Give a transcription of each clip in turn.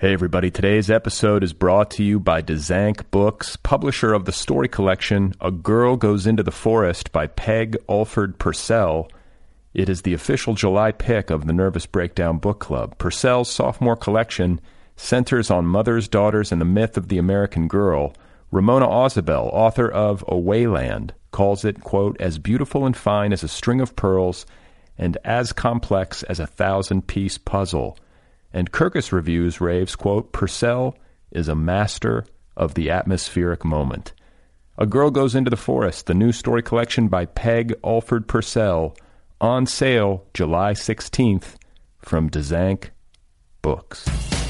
Hey everybody, today's episode is brought to you by Dzanc Books, publisher of the story collection A Girl Goes Into the Forest by Peg Alford Purcell. It is the official July pick of the Nervous Breakdown Book Club. Purcell's sophomore collection centers on mothers, daughters, and the myth of the American girl. Ramona Ausubel, author of Awayland, calls it, quote, as beautiful and fine as a string of pearls and as complex as a 1,000-piece puzzle. And Kirkus Reviews raves, quote, Purcell is a master of the atmospheric moment. A Girl Goes Into the Forest, the new story collection by Peg Alford Purcell, on sale July 16th from Dzanc Books.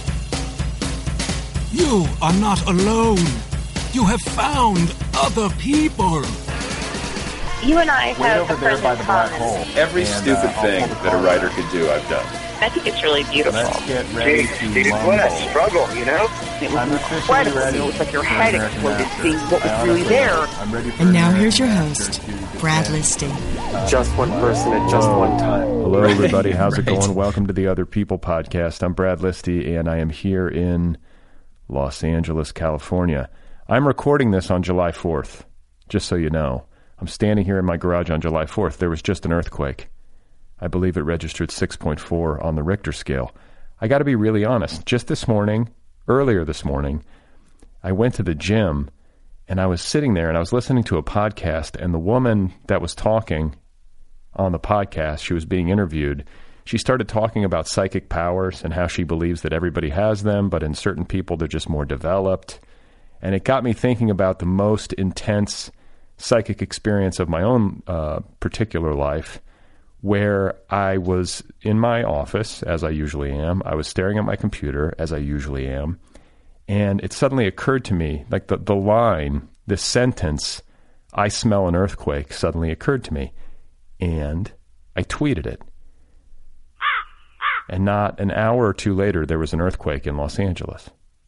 You are not alone. You have found other people. You and I have over there by the black hole. Every stupid thing that a writer could do, I've done. I think it's really beautiful. Let's get ready to what a struggle, you know? It was incredible. It was like your head exploded seeing what was really there. And now here's your host, Brad Listy. Just one person at just one time. Hello, everybody. How's it going? Welcome to the Other People podcast. I'm Brad Listy, and I am here in Los Angeles, California. I'm recording this on July 4th, just so you know. I'm standing here in my garage on July 4th. There was just an earthquake. I believe it registered 6.4 on the Richter scale. I got to be really honest. Just this morning, earlier this morning, I went to the gym, and I was sitting there, and I was listening to a podcast, and the woman that was talking on the podcast, she was being interviewed, she started talking about psychic powers and how she believes that everybody has them, but in certain people they're just more developed. And it got me thinking about the most intense psychic experience of my own particular life, where I was in my office, as I usually am. I was staring at my computer, as I usually am. And it suddenly occurred to me, like the line, this sentence, I smell an earthquake, suddenly occurred to me. And I tweeted it. And not an hour or two later, there was an earthquake in Los Angeles.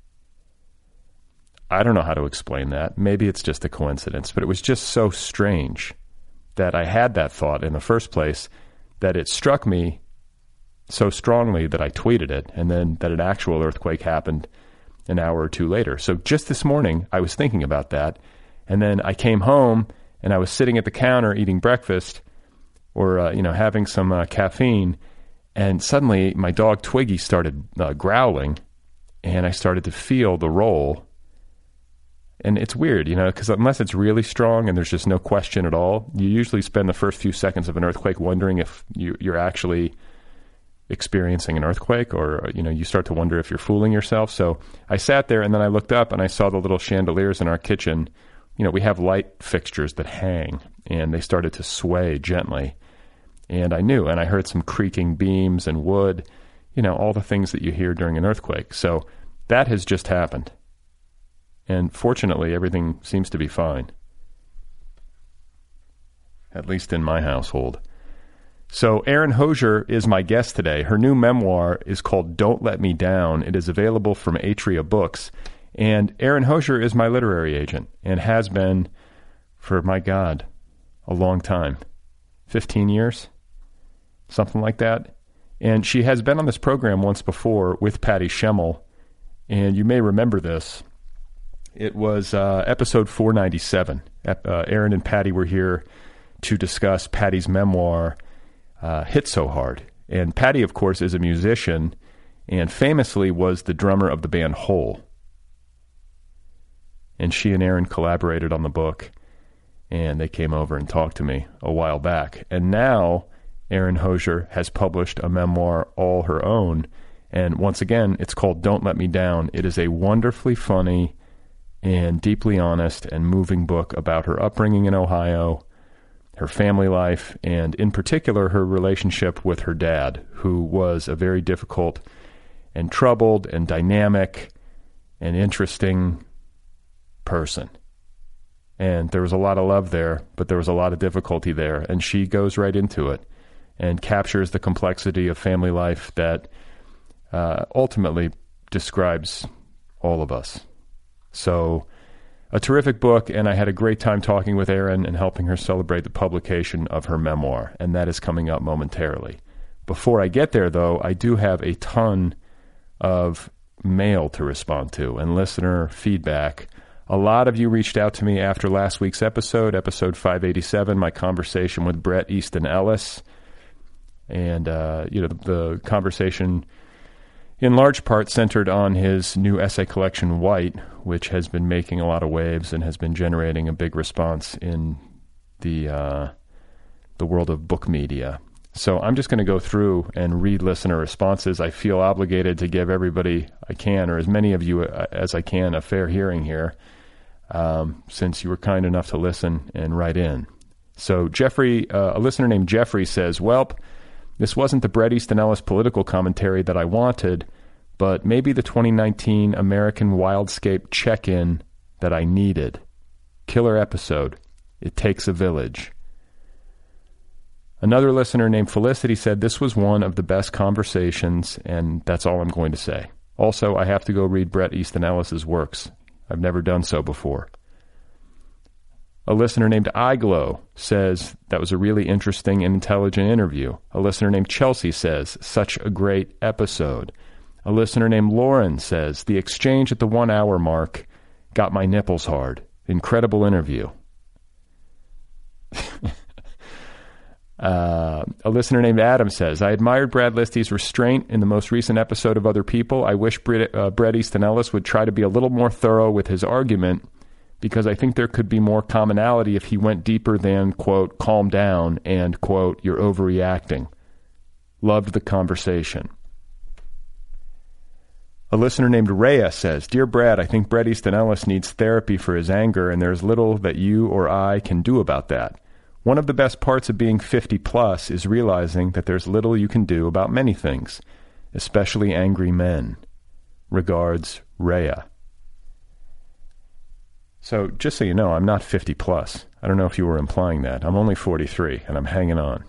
I don't know how to explain that. Maybe it's just a coincidence, but it was just so strange that I had that thought in the first place, that it struck me so strongly that I tweeted it, and then that an actual earthquake happened an hour or two later. So just this morning, I was thinking about that, and then I came home, and I was sitting at the counter eating breakfast, or having some caffeine, and suddenly my dog Twiggy started growling, and I started to feel the roll. And it's weird, because unless it's really strong and there's just no question at all, you usually spend the first few seconds of an earthquake wondering if you're actually experiencing an earthquake, or, you start to wonder if you're fooling yourself. So I sat there, and then I looked up, and I saw the little chandeliers in our kitchen. We have light fixtures that hang, and they started to sway gently. And I knew, and I heard some creaking beams and wood, all the things that you hear during an earthquake. So that has just happened. And fortunately, everything seems to be fine. At least in my household. So Erin Hosier is my guest today. Her new memoir is called Don't Let Me Down. It is available from Atria Books. And Erin Hosier is my literary agent, and has been for, my God, a long time. 15 years? Something like that. And she has been on this program once before with Patty Schemmel. And you may remember this. It was episode 497. Erin and Patty were here to discuss Patty's memoir, Hit So Hard. And Patty, of course, is a musician and famously was the drummer of the band Hole. And she and Erin collaborated on the book, and they came over and talked to me a while back. And now Erin Hosier has published a memoir all her own. And once again, it's called Don't Let Me Down. It is a wonderfully funny and deeply honest and moving book about her upbringing in Ohio, her family life, and in particular her relationship with her dad, who was a very difficult and troubled and dynamic and interesting person. And there was a lot of love there, but there was a lot of difficulty there, and she goes right into it and captures the complexity of family life that ultimately describes all of us. So, a terrific book, and I had a great time talking with Erin and helping her celebrate the publication of her memoir, and that is coming up momentarily. Before I get there, though, I do have a ton of mail to respond to and listener feedback. A lot of you reached out to me after last week's episode 587, my conversation with Bret Easton Ellis. And, the conversation in large part centered on his new essay collection, White, which has been making a lot of waves and has been generating a big response in the world of book media. So I'm just going to go through and read listener responses. I feel obligated to give everybody I can, or as many of you as I can, a fair hearing here, since you were kind enough to listen and write in. So Jeffrey, a listener named Jeffrey says, "Welp, this wasn't the Bret Easton Ellis political commentary that I wanted, but maybe the 2019 American Wildscape check-in that I needed. Killer episode. It takes a village." Another listener named Felicity said, "This was one of the best conversations, and that's all I'm going to say. Also, I have to go read Bret Easton Ellis's works. I've never done so before." A listener named iGlow says, "That was a really interesting and intelligent interview." A listener named Chelsea says, "Such a great episode." A listener named Lauren says, "The exchange at the 1 hour mark got my nipples hard. Incredible interview." A listener named Adam says, "I admired Brad Listy's restraint in the most recent episode of Other People. I wish Bret Easton Ellis would try to be a little more thorough with his argument, because I think there could be more commonality if he went deeper than, quote, calm down and, quote, you're overreacting. Loved the conversation." A listener named Rhea says, "Dear Brad, I think Bret Easton Ellis needs therapy for his anger, and there's little that you or I can do about that. One of the best parts of being 50 plus is realizing that there's little you can do about many things, especially angry men. Regards, Rhea." So just so you know, I'm not 50 plus. I don't know if you were implying that. I'm only 43, and I'm hanging on.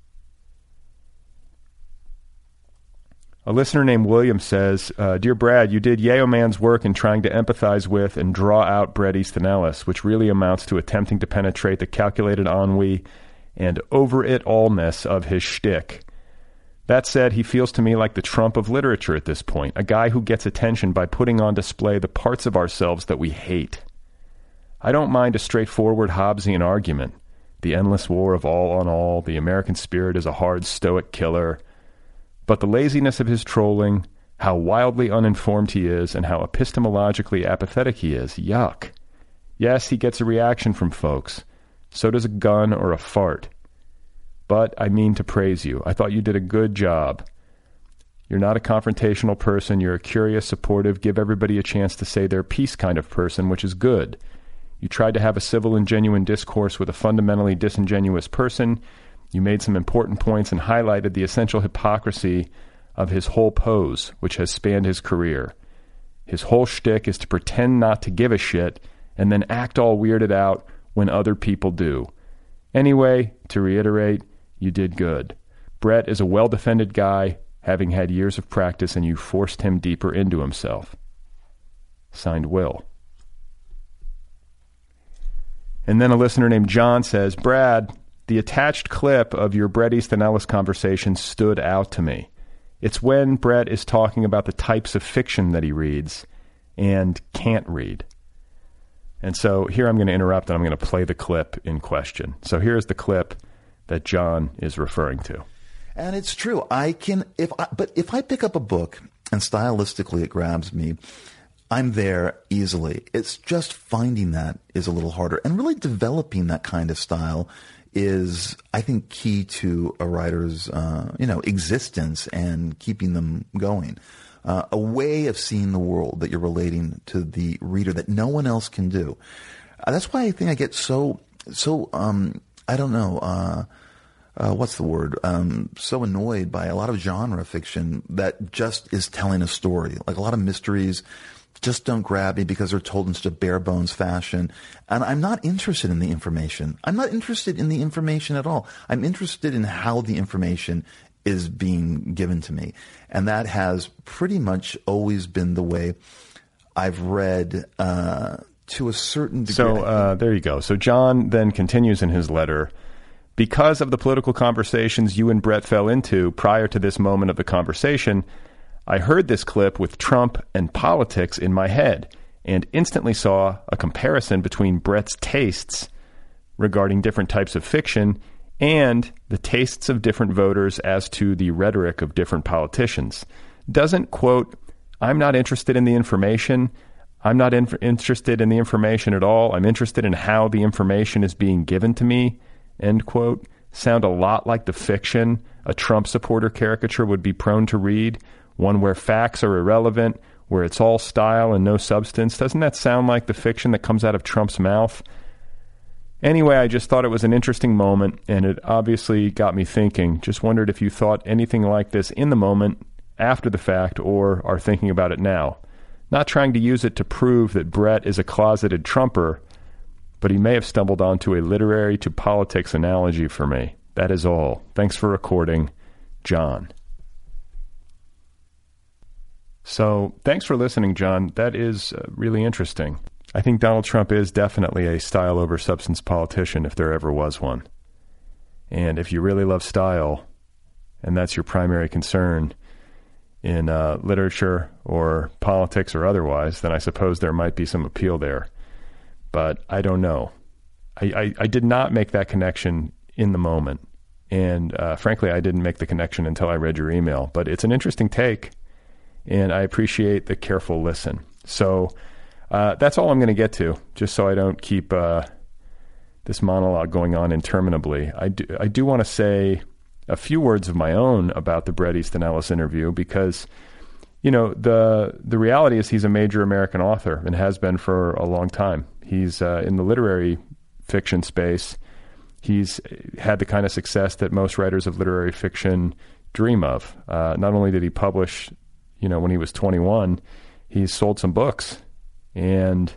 A listener named William says, "Dear Brad, you did Yayo Man's work in trying to empathize with and draw out Bret Easton Ellis, which really amounts to attempting to penetrate the calculated ennui and over-it-allness of his shtick. That said, he feels to me like the Trump of literature at this point, a guy who gets attention by putting on display the parts of ourselves that we hate. I don't mind a straightforward Hobbesian argument. The endless war of all on all, the American spirit is a hard stoic killer. But the laziness of his trolling, how wildly uninformed he is, and how epistemologically apathetic he is, yuck. Yes, he gets a reaction from folks. So does a gun or a fart. But I mean to praise you. I thought you did a good job. You're not a confrontational person. You're a curious, supportive, give everybody a chance to say their piece kind of person, which is good. You tried to have a civil and genuine discourse with a fundamentally disingenuous person. You made some important points and highlighted the essential hypocrisy of his whole pose, which has spanned his career. His whole shtick is to pretend not to give a shit and then act all weirded out when other people do. Anyway, to reiterate, you did good. Bret is a well-defended guy, having had years of practice, and you forced him deeper into himself." Signed, Will. And then a listener named John says, "Brad, the attached clip of your Bret Easton Ellis conversation stood out to me. It's when Bret is talking about the types of fiction that he reads and can't read." And so here I'm going to interrupt and I'm going to play the clip in question. So here's the clip that John is referring to. And it's true. But if I pick up a book and stylistically it grabs me, I'm there easily. It's just finding that is a little harder. And really developing that kind of style is, I think, key to a writer's, existence and keeping them going. A way of seeing the world that you're relating to the reader that no one else can do. That's why I think I get so annoyed by a lot of genre fiction that just is telling a story. Like a lot of mysteries just don't grab me because they're told in such a bare bones fashion. And I'm not interested in the information. I'm not interested in the information at all. I'm interested in how the information is being given to me. And that has pretty much always been the way I've read to a certain degree. So there you go. So John then continues in his letter, "Because of the political conversations you and Bret fell into prior to this moment of the conversation, I heard this clip with Trump and politics in my head and instantly saw a comparison between Brett's tastes regarding different types of fiction and the tastes of different voters as to the rhetoric of different politicians. Doesn't, quote, I'm not interested in the information. I'm not interested in the information at all. I'm interested in how the information is being given to me, end quote, sound a lot like the fiction a Trump supporter caricature would be prone to read, one where facts are irrelevant, where it's all style and no substance. Doesn't that sound like the fiction that comes out of Trump's mouth? Anyway, I just thought it was an interesting moment, and it obviously got me thinking. Just wondered if you thought anything like this in the moment, after the fact, or are thinking about it now. Not trying to use it to prove that Brett is a closeted Trumper, but he may have stumbled onto a literary to politics analogy for me. That is all. Thanks for recording, John. So thanks for listening, John. That is really interesting. I think Donald Trump is definitely a style over substance politician if there ever was one. And if you really love style, and that's your primary concern in literature or politics or otherwise, then I suppose there might be some appeal there. But I don't know. I did not make that connection in the moment. And frankly, I didn't make the connection until I read your email. But it's an interesting take, and I appreciate the careful listen. So that's all I'm going to get to, just so I don't keep this monologue going on interminably. I do want to say a few words of my own about the Bret Easton Ellis interview because, you know, the reality is he's a major American author and has been for a long time. He's in the literary fiction space. He's had the kind of success that most writers of literary fiction dream of. Not only did he publish, you know, when he was 21, he's sold some books. And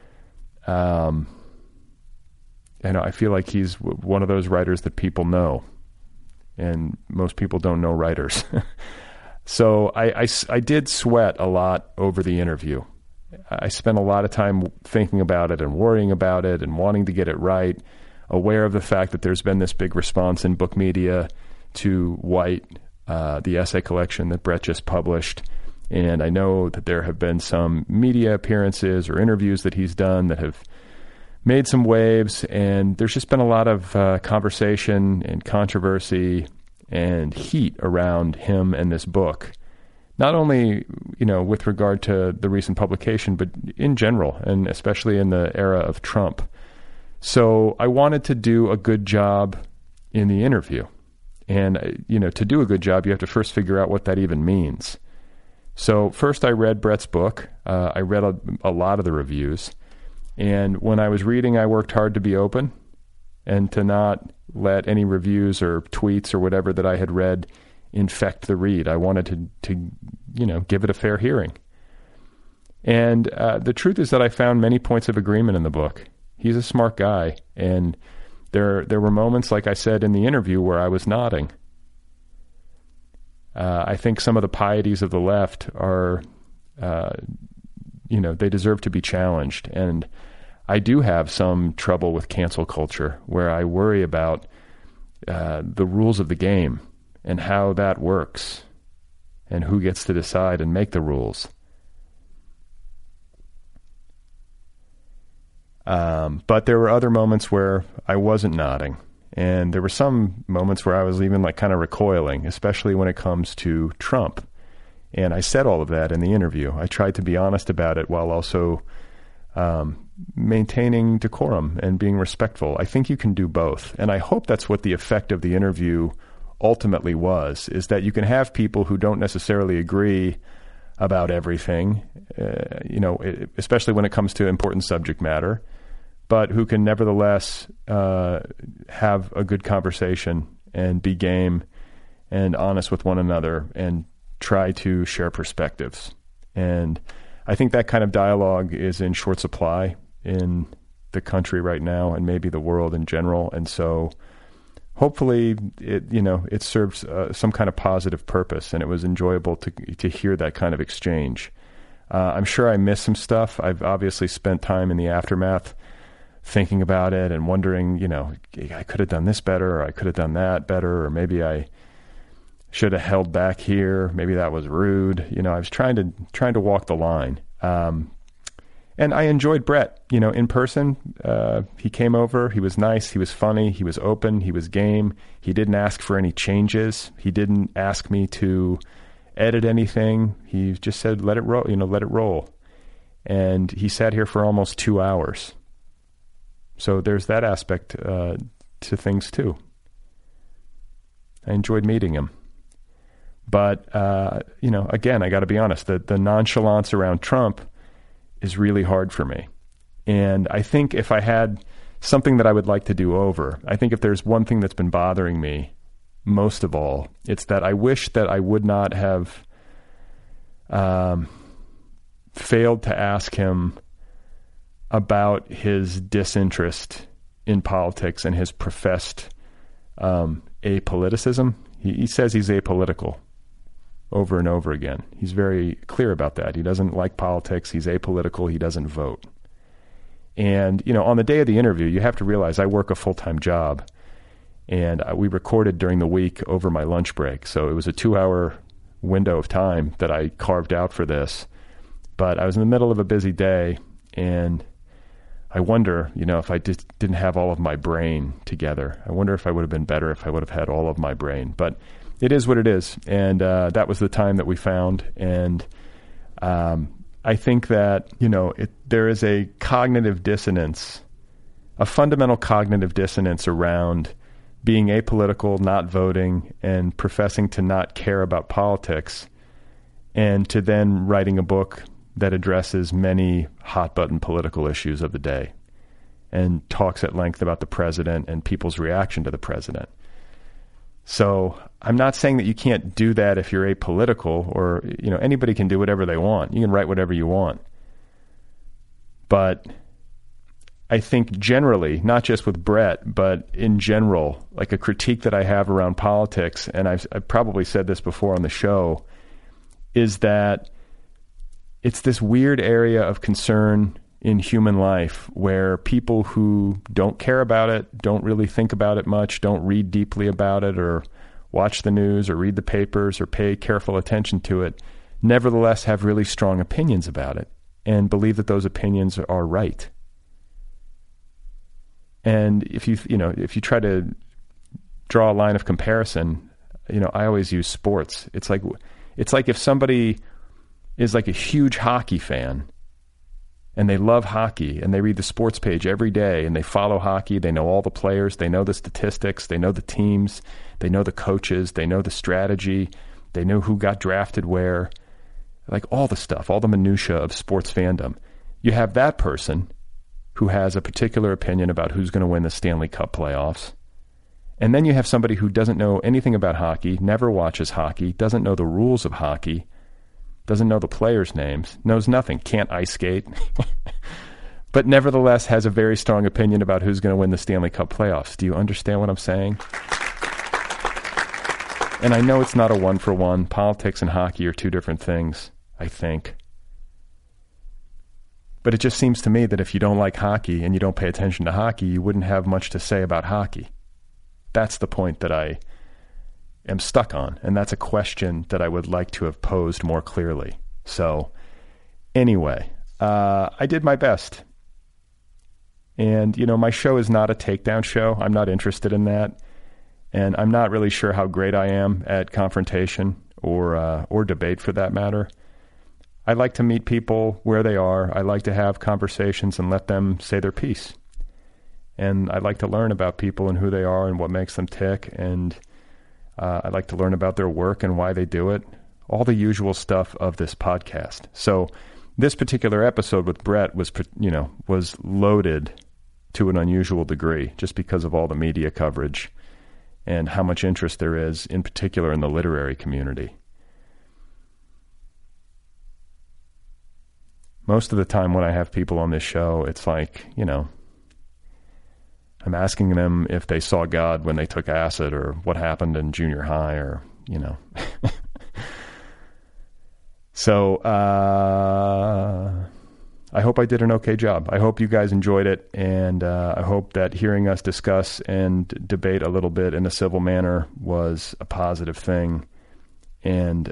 I feel like he's one of those writers that people know. And most people don't know writers. So I did sweat a lot over the interview. I spent a lot of time thinking about it and worrying about it and wanting to get it right, aware of the fact that there's been this big response in book media to White, the essay collection that Brett just published. And I know that there have been some media appearances or interviews that he's done that have made some waves, and there's just been a lot of conversation and controversy and heat around him and this book. Not only, you know, with regard to the recent publication, but in general, and especially in the era of Trump. So I wanted to do a good job in the interview. And, you know, to do a good job, you have to first figure out what that even means. So first I read Brett's book. I read a lot of the reviews. And when I was reading, I worked hard to be open and to not let any reviews or tweets or whatever that I had read infect the read. I wanted to you know, give it a fair hearing. And the truth is that I found many points of agreement in the book. He's a smart guy. And there were moments, like I said in the interview, where I was nodding. I think some of the pieties of the left are, you know, they deserve to be challenged. And I do have some trouble with cancel culture, where I worry about the rules of the game and how that works and who gets to decide and make the rules. But there were other moments where I wasn't nodding. And there were some moments where I was even like kind of recoiling, especially when it comes to Trump. And I said all of that in the interview. I tried to be honest about it while also maintaining decorum and being respectful. I think you can do both. And I hope that's what the effect of the interview ultimately was, is that you can have people who don't necessarily agree about everything, you know, especially when it comes to important subject matter, but who can nevertheless have a good conversation and be game and honest with one another and try to share perspectives. And I think that kind of dialogue is in short supply in the country right now and maybe the world in general. And so hopefully it serves some kind of positive purpose, and it was enjoyable to hear that kind of exchange. I'm sure I missed some stuff. I've obviously spent time in the aftermath thinking about it and wondering, you know, I could have done this better, or I could have done that better, or maybe I should have held back here. Maybe that was rude. You know, I was trying to walk the line. And I enjoyed Brett, you know, in person. He came over. He was nice. He was funny. He was open. He was game. He didn't ask for any changes. He didn't ask me to edit anything. He just said, let it roll, you know, let it roll. And he sat here for almost 2 hours. So there's that aspect to things too. I enjoyed meeting him. But, you know, again, I got to be honest, the nonchalance around Trump is really hard for me. And I think if I had something that I would like to do over, I think if there's one thing that's been bothering me most of all, it's that I wish that I would not have failed to ask him about his disinterest in politics and his professed apoliticism. He says he's apolitical over and over again. He's very clear about that. He doesn't like politics. He's apolitical. He doesn't vote. And, you know, on the day of the interview, you have to realize I work a full-time job, and we recorded during the week over my lunch break. So it was a 2-hour window of time that I carved out for this. But I was in the middle of a busy day, and I wonder, you know, if I didn't have all of my brain together. I wonder if I would have been better if I would have had all of my brain. But it is what it is, and that was the time that we found. And I think that, you know, there is a cognitive dissonance, a fundamental cognitive dissonance around being apolitical, not voting, and professing to not care about politics, and to then writing a book that addresses many hot-button political issues of the day and talks at length about the president and people's reaction to the president. So I'm not saying that you can't do that if you're apolitical, or, you know, anybody can do whatever they want. You can write whatever you want. But I think generally, not just with Brett, but in general, like a critique that I have around politics, and I've probably said this before on the show, is that it's this weird area of concern in human life where people who don't care about it, don't really think about it much, don't read deeply about it or watch the news or read the papers or pay careful attention to it, nevertheless have really strong opinions about it and believe that those opinions are right. And if you try to draw a line of comparison, you know, I always use sports. It's like if somebody is like a huge hockey fan and they love hockey and they read the sports page every day and they follow hockey, they know all the players, they know the statistics, they know the teams, they know the coaches, they know the strategy, they know who got drafted where, like all the stuff, all the minutia of sports fandom. You have that person who has a particular opinion about who's going to win the Stanley Cup playoffs. And then you have somebody who doesn't know anything about hockey, never watches hockey, doesn't know the rules of hockey, doesn't know the players' names, knows nothing, can't ice skate, but nevertheless has a very strong opinion about who's going to win the Stanley Cup playoffs. Do you understand what I'm saying? And I know it's not a one-for-one. Politics and hockey are two different things, I think. But it just seems to me that if you don't like hockey and you don't pay attention to hockey, you wouldn't have much to say about hockey. That's the point that I am stuck on, and that's a question that I would like to have posed more clearly. So anyway, I did my best. And, you know, my show is not a takedown show. I'm not interested in that. And I'm not really sure how great I am at confrontation or debate for that matter. I like to meet people where they are. I like to have conversations and let them say their piece. And I like to learn about people and who they are and what makes them tick. And I like to learn about their work and why they do it. All the usual stuff of this podcast. So this particular episode with Brett was loaded to an unusual degree just because of all the media coverage and how much interest there is, in particular in the literary community. Most of the time when I have people on this show, it's like, you know, I'm asking them if they saw God when they took acid or what happened in junior high or, you know. So I hope I did an okay job. I hope you guys enjoyed it, and I hope that hearing us discuss and debate a little bit in a civil manner was a positive thing And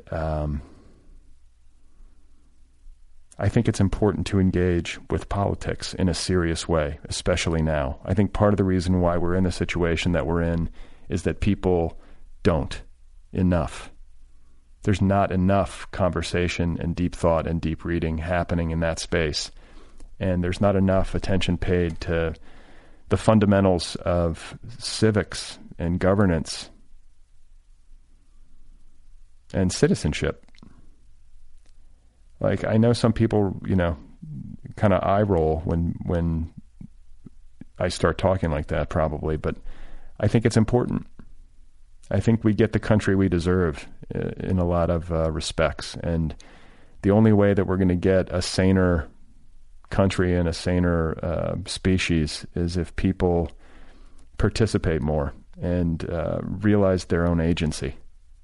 I think it's important to engage with politics in a serious way, especially now. I think part of the reason why we're in the situation that we're in is that people don't enough. There's not enough conversation and deep thought and deep reading happening in that space. And there's not enough attention paid to the fundamentals of civics and governance and citizenship. Like, I know some people, kind of eye roll when I start talking like that, probably, but I think it's important. I think we get the country we deserve in a lot of respects. And the only way that we're going to get a saner country and a saner species is if people participate more and realize their own agency.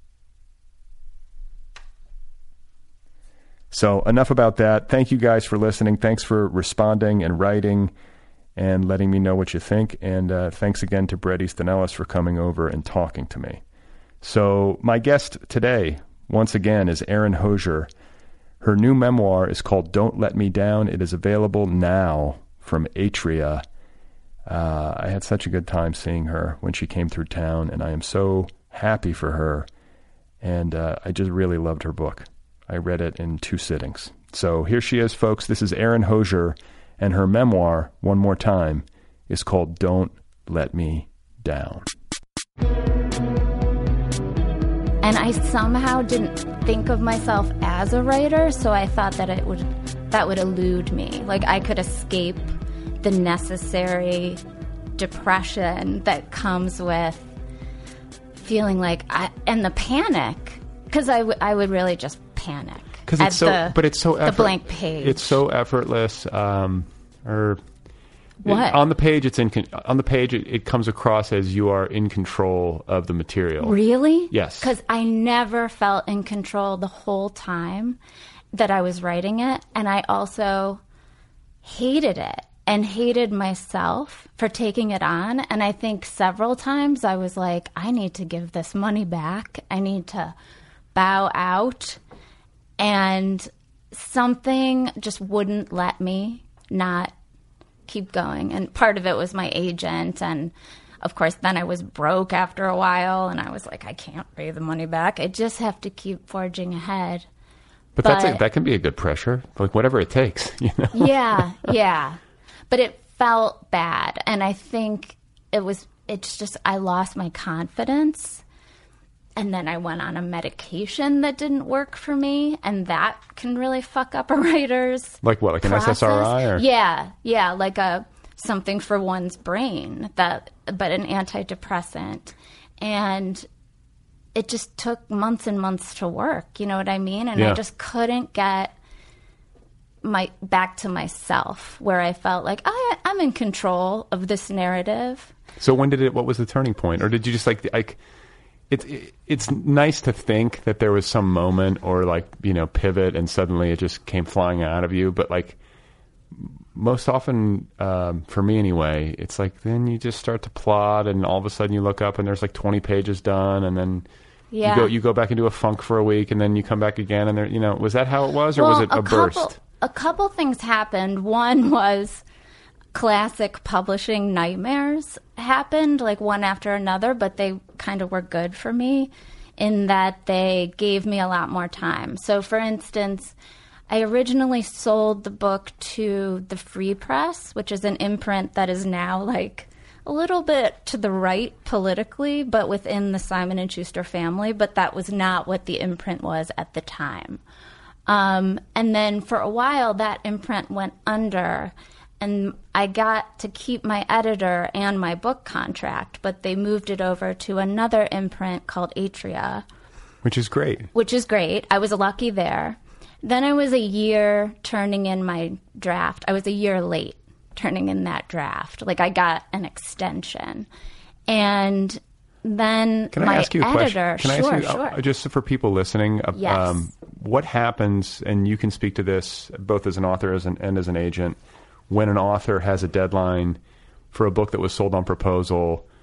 So enough about that. Thank you guys for listening. Thanks for responding and writing and letting me know what you think. And thanks again to Bret Easton Ellis for coming over and talking to me. So my guest today, once again, is Erin Hosier. Her new memoir is called Don't Let Me Down. It is available now from Atria. I had such a good time seeing her when she came through town, and I am so happy for her. And I just really loved her book. I read it in 2 sittings. So here she is, folks. This is Erin Hosier, and her memoir, one more time, is called Don't Let Me Down. And I somehow didn't think of myself as a writer, so I thought that that would elude me. Like, I could escape the necessary depression that comes with feeling like and the panic, because I would really just panic. Because it's so, but it's so the blank page. It's so effortless. What? On the page, it comes across as you are in control of the material. Really? Yes. Because I never felt in control the whole time that I was writing it, and I also hated it and hated myself for taking it on. And I think several times I was like, I need to give this money back. I need to bow out. And something just wouldn't let me not keep going. And part of it was my agent. And of course, then I was broke after a while. And I was like, I can't pay the money back. I just have to keep forging ahead. But that can be a good pressure, like whatever it takes, Yeah. But it felt bad. And I think it's just, I lost my confidence. And then I went on a medication that didn't work for me, and that can really fuck up a writer's like what, like process. An SSRI? Or? Yeah, like something for one's brain, but an antidepressant. And it just took months and months to work, you know what I mean? And I just couldn't get back to myself, where I felt like I'm in control of this narrative. So what was the turning point? Or did you just like it's nice to think that there was some moment or pivot and suddenly it just came flying out of you. But like most often, for me anyway, it's like then you just start to plot and all of a sudden you look up and there's like 20 pages done, and then you go back into a funk for a week, and then you come back again, and there, was that how it was, or was it a burst? A couple things happened. One was classic publishing nightmares happened, like one after another, but they kind of were good for me in that they gave me a lot more time. So, for instance, I originally sold the book to the Free Press, which is an imprint that is now like a little bit to the right politically, but within the Simon & Schuster family, but that was not what the imprint was at the time. And then for a while, that imprint went under, and I got to keep my editor and my book contract, but they moved it over to another imprint called Atria. Which is great. I was lucky there. Then I was a year turning in my draft. I was a year late turning in that draft. Like, I got an extension. And then Can I ask you a question? Sure. Just for people listening, yes. What happens, and you can speak to this both as an author and as an agent, when an author has a deadline for a book that was sold on proposal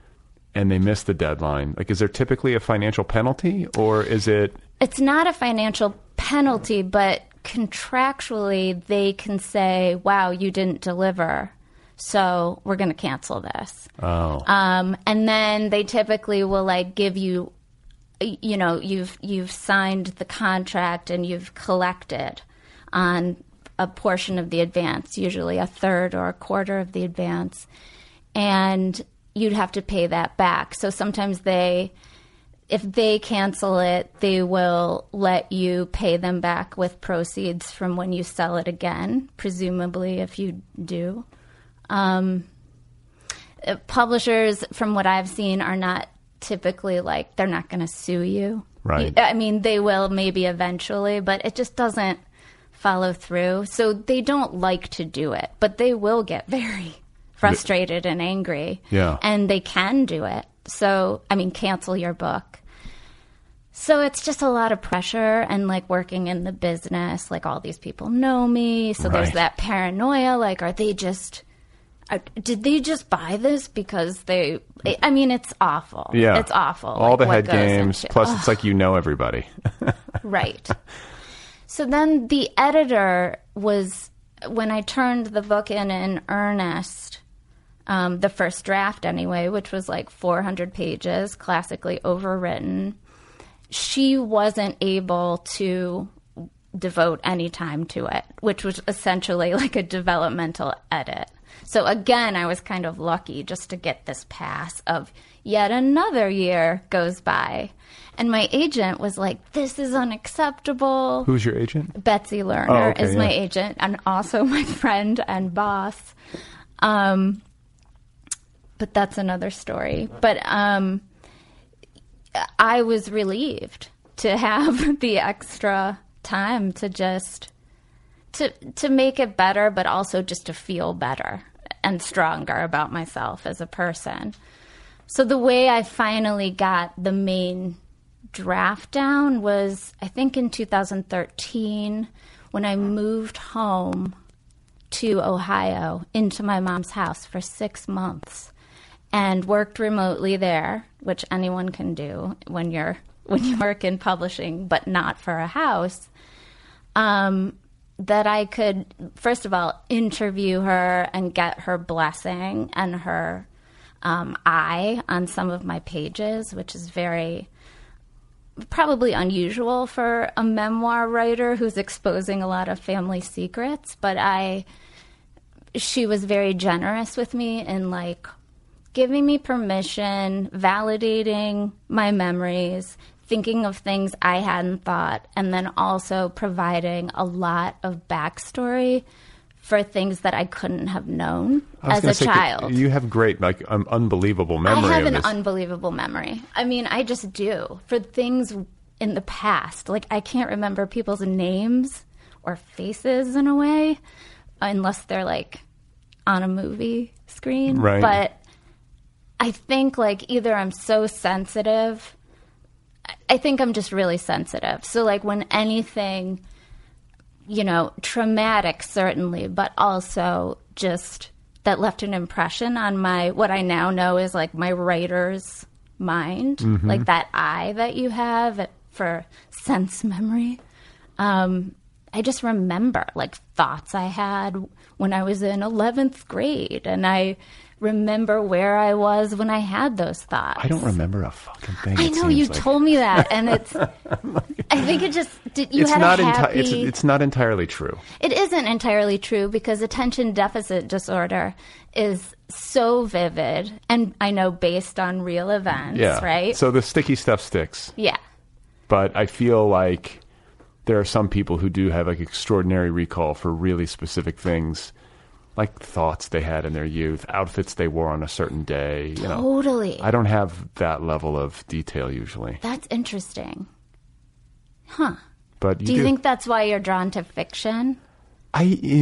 and they miss the deadline, like, is there typically a financial penalty, or is it? It's not a financial penalty, but contractually they can say, wow, you didn't deliver, so we're going to cancel this. Oh. And then they typically will like give you, you know, you've signed the contract and you've collected on a portion of the advance, usually a third or a quarter of the advance, and you'd have to pay that back. So sometimes if they cancel it, they will let you pay them back with proceeds from when you sell it again, presumably if you do. Publishers, from what I've seen, are not typically like, they're not going to sue you. Right. I mean, they will maybe eventually, but it just doesn't follow through. So they don't like to do it, but they will get very frustrated and angry. Yeah. And they can do it. So, I mean, cancel your book. So it's just a lot of pressure, and like working in the business, like all these people know me. So there's Right. that paranoia, like, did they just buy this because I mean, it's awful. Yeah. It's awful. All like, the what head goes games. into- Plus, it's like you know everybody. Right. So then the editor was, when I turned the book in earnest, the first draft anyway, which was like 400 pages, classically overwritten, she wasn't able to devote any time to it, which was essentially like a developmental edit. So again, I was kind of lucky just to get this pass of yet another year goes by. And my agent was like, this is unacceptable. Who's your agent? Betsy Lerner Oh, okay, is my yeah. agent and also my friend and boss. But that's another story. But I was relieved to have the extra time to just to make it better, but also just to feel better and stronger about myself as a person. So the way I finally got the main draft down was, I think, in 2013 when I moved home to Ohio into my mom's house for 6 months and worked remotely there, which anyone can do when you work in publishing, but not for a house. That I could, first of all, interview her and get her blessing and her eye on some of my pages, which is very probably unusual for a memoir writer who's exposing a lot of family secrets. But she was very generous with me in like giving me permission, validating my memories, thinking of things I hadn't thought, and then also providing a lot of backstory for things that I couldn't have known as a child. You have great, like, unbelievable memory. I have of an this. unbelievable memory. I mean, I just do. For things in the past, like I can't remember people's names or faces in a way, unless they're like on a movie screen. Right. But I think like either I'm so sensitive, I think I'm just really sensitive. So like when anything, you know, traumatic certainly, but also just that left an impression on what I now know is like my writer's mind, like that eye that you have for sense memory. I just remember like thoughts I had when I was in 11th grade, and I remember where I was when I had those thoughts. I don't remember a fucking thing. I know, you told me that, and it's. I think it just you it's had not a happy. it's not entirely true. It isn't entirely true because attention deficit disorder is so vivid, and I know based on real events, Yeah. right? So the sticky stuff sticks. Yeah. But I feel like there are some people who do have like extraordinary recall for really specific things, like thoughts they had in their youth, outfits they wore on a certain day. You know, Totally. I don't have that level of detail usually. That's interesting. Huh. But Do you think that's why you're drawn to fiction? I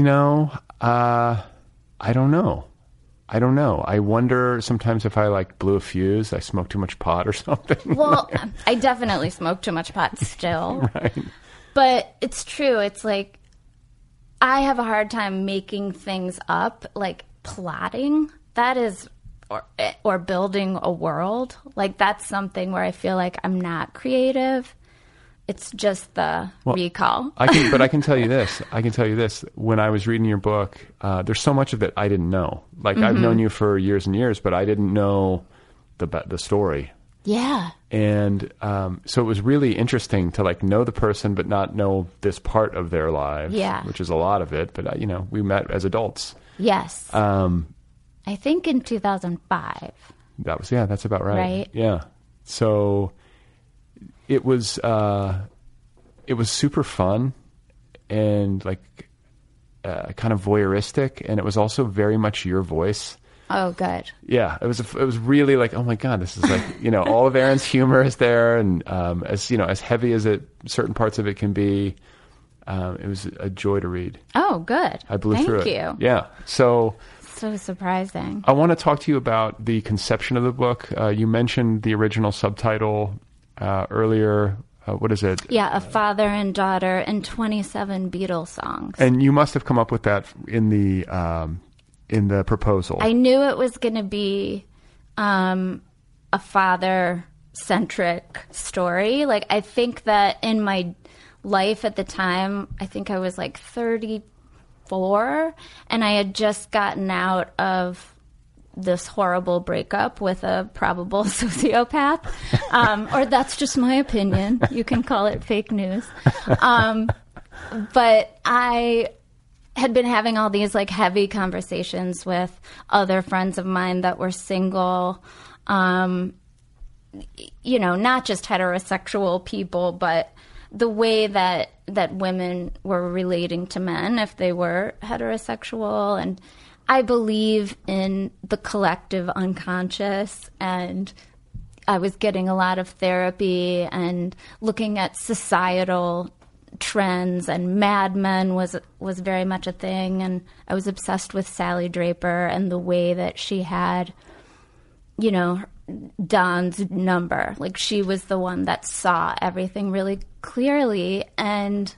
don't know. I wonder sometimes if I like blew a fuse, I smoked too much pot or something. Well, I definitely smoke too much pot still. Right. But it's true. It's like I have a hard time making things up, like plotting. That is or building a world. Like, that's something where I feel like I'm not creative. It's just the recall. But I can tell you this. When I was reading your book, there's so much of it I didn't know. Like, I've known you for years and years, but I didn't know the story. Yeah. And so it was really interesting to like know the person, but not know this part of their lives. Yeah. Which is a lot of it. But we met as adults. Yes. I think in 2005. That's about right. Right. Yeah. So it was super fun and like kind of voyeuristic, and it was also very much your voice. Oh, good. Yeah, it was really like, oh my God, this is like, all of Erin's humor is there, and as heavy as certain parts of it can be, it was a joy to read. Oh, good. I blew through it. Thank you. Yeah. So surprising. I want to talk to you about the conception of the book. You mentioned the original subtitle earlier. What is it? Yeah, A Father and Daughter and 27 Beatles songs. And you must have come up with that in the proposal. I knew it was going to be a father-centric story. Like, I think that in my life at the time, I think I was like 34, and I had just gotten out of this horrible breakup with a probable sociopath. Or that's just my opinion. You can call it fake news. But I had been having all these like heavy conversations with other friends of mine that were single, not just heterosexual people, but the way that women were relating to men if they were heterosexual. And I believe in the collective unconscious, and I was getting a lot of therapy and looking at societal trends, and Mad Men was very much a thing, and I was obsessed with Sally Draper and the way that she had, Don's number. Like, she was the one that saw everything really clearly, and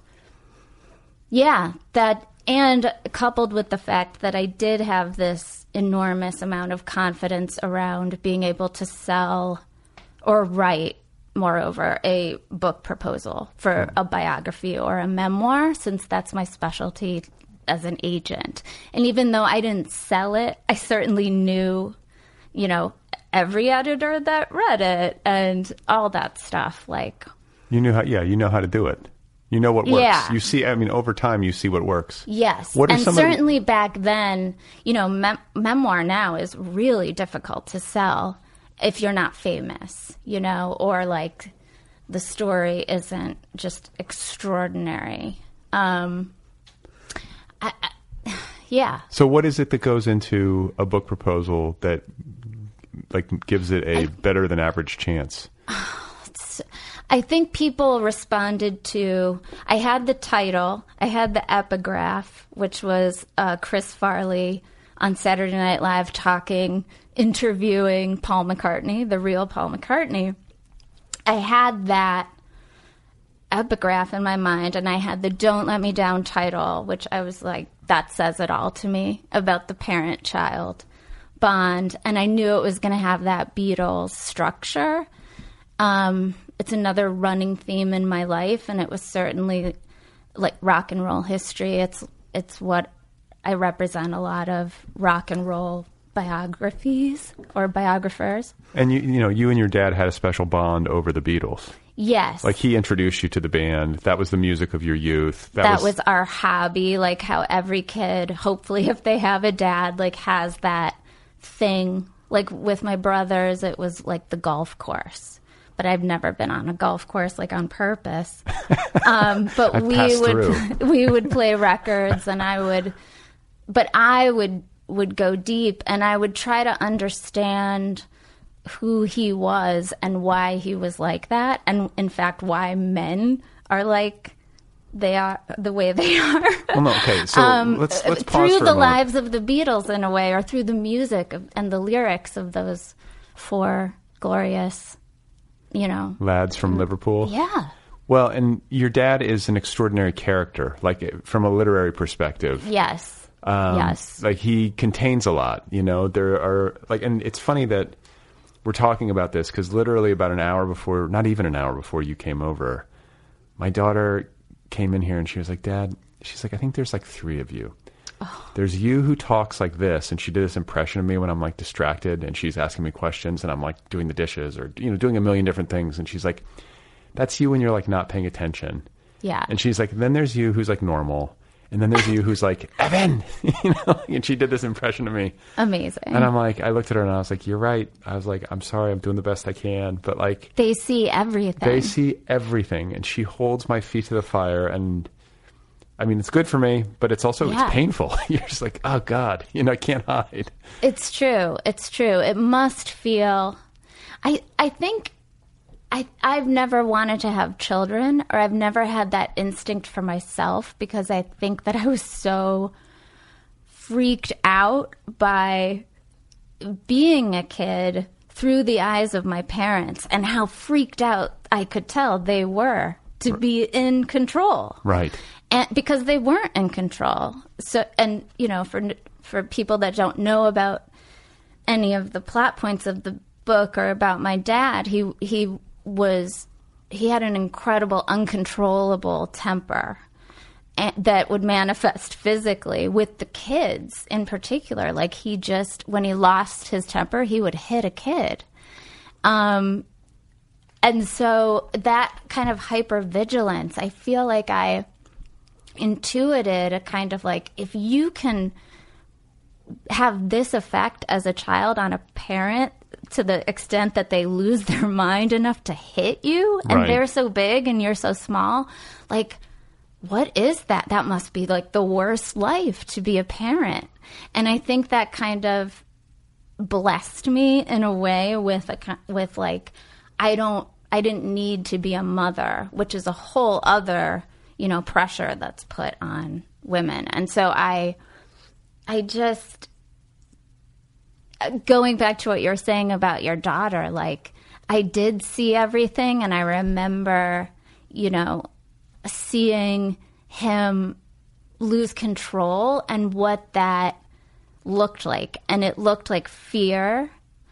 and coupled with the fact that I did have this enormous amount of confidence around being able to sell or write, moreover, a book proposal for a biography or a memoir, since that's my specialty as an agent. And even though I didn't sell it, I certainly knew, every editor that read it and all that stuff. Like, you know how to do it. You know what works. Yeah. You see, over time, you see what works. Yes. And certainly back then, memoir now is really difficult to sell if you're not famous, or like the story isn't just extraordinary. Yeah. So what is it that goes into a book proposal that like gives it a better than average chance? I think people responded to, I had the title, I had the epigraph, which was Chris Farley on Saturday Night Live interviewing Paul McCartney, the real Paul McCartney. I had that epigraph in my mind, and I had the Don't Let Me Down title, which I was like, that says it all to me about the parent-child bond. And I knew it was going to have that Beatles structure. It's another running theme in my life, and it was certainly like rock and roll history. It's what I represent, a lot of rock and roll biographies or biographers. And you and your dad had a special bond over the Beatles. Yes. Like, he introduced you to the band. That was the music of your youth. That was our hobby, like how every kid, hopefully if they have a dad, like has that thing. Like with my brothers, it was like the golf course. But I've never been on a golf course like on purpose. But we would play records, and I would go deep, and I would try to understand who he was and why he was like that, and in fact why men are like they are the way they are. Well, no, okay, so let's pause through for the a moment. lives of the Beatles in a way, or through the music and the lyrics of those four glorious, lads from Liverpool. Yeah. Well, and your dad is an extraordinary character, like from a literary perspective. Yes. Yes. Like he contains a lot, you know, there are like, and it's funny that we're talking about this because literally about an hour before, not even an hour before you came over, my daughter came in here and she was like, Dad, she's like, I think there's like 3 of you. Oh. There's you who talks like this. And she did this impression of me when I'm like distracted and she's asking me questions and I'm like doing the dishes or, you know, doing a million different things. And she's like, that's you when you're like not paying attention. Yeah. And she's like, then there's you who's like normal. And then there's you who's like, Evan, you know, and she did this impression of me. Amazing. And I'm like, I looked at her and I was like, you're right. I was like, I'm sorry. I'm doing the best I can. But like, they see everything. They see everything. And she holds my feet to the fire. And I mean, it's good for me, but it's also, it's painful. You're just like, oh God, you know, I can't hide. It's true. It's true. It must feel, I think I've never wanted to have children, or I've never had that instinct for myself because I think that I was so freaked out by being a kid through the eyes of my parents and how freaked out I could tell they were to be in control. Right. And because they weren't in control. So, and you know, for people that don't know about any of the plot points of the book or about my dad, he had an incredible, uncontrollable temper that would manifest physically with the kids in particular. Like he just, when he lost his temper, he would hit a kid. And so that kind of hypervigilance, I feel like I intuited a kind of like, if you can have this effect as a child on a parent to the extent that they lose their mind enough to hit you and they're so big and you're so small, like, what is that? That must be like the worst life to be a parent. And I think that kind of blessed me in a way with like, I didn't need to be a mother, which is a whole other, you know, pressure that's put on women. And so I just, going back to what you're saying about your daughter, like I did see everything, and I remember, you know, seeing him lose control and what that looked like. And it looked like fear.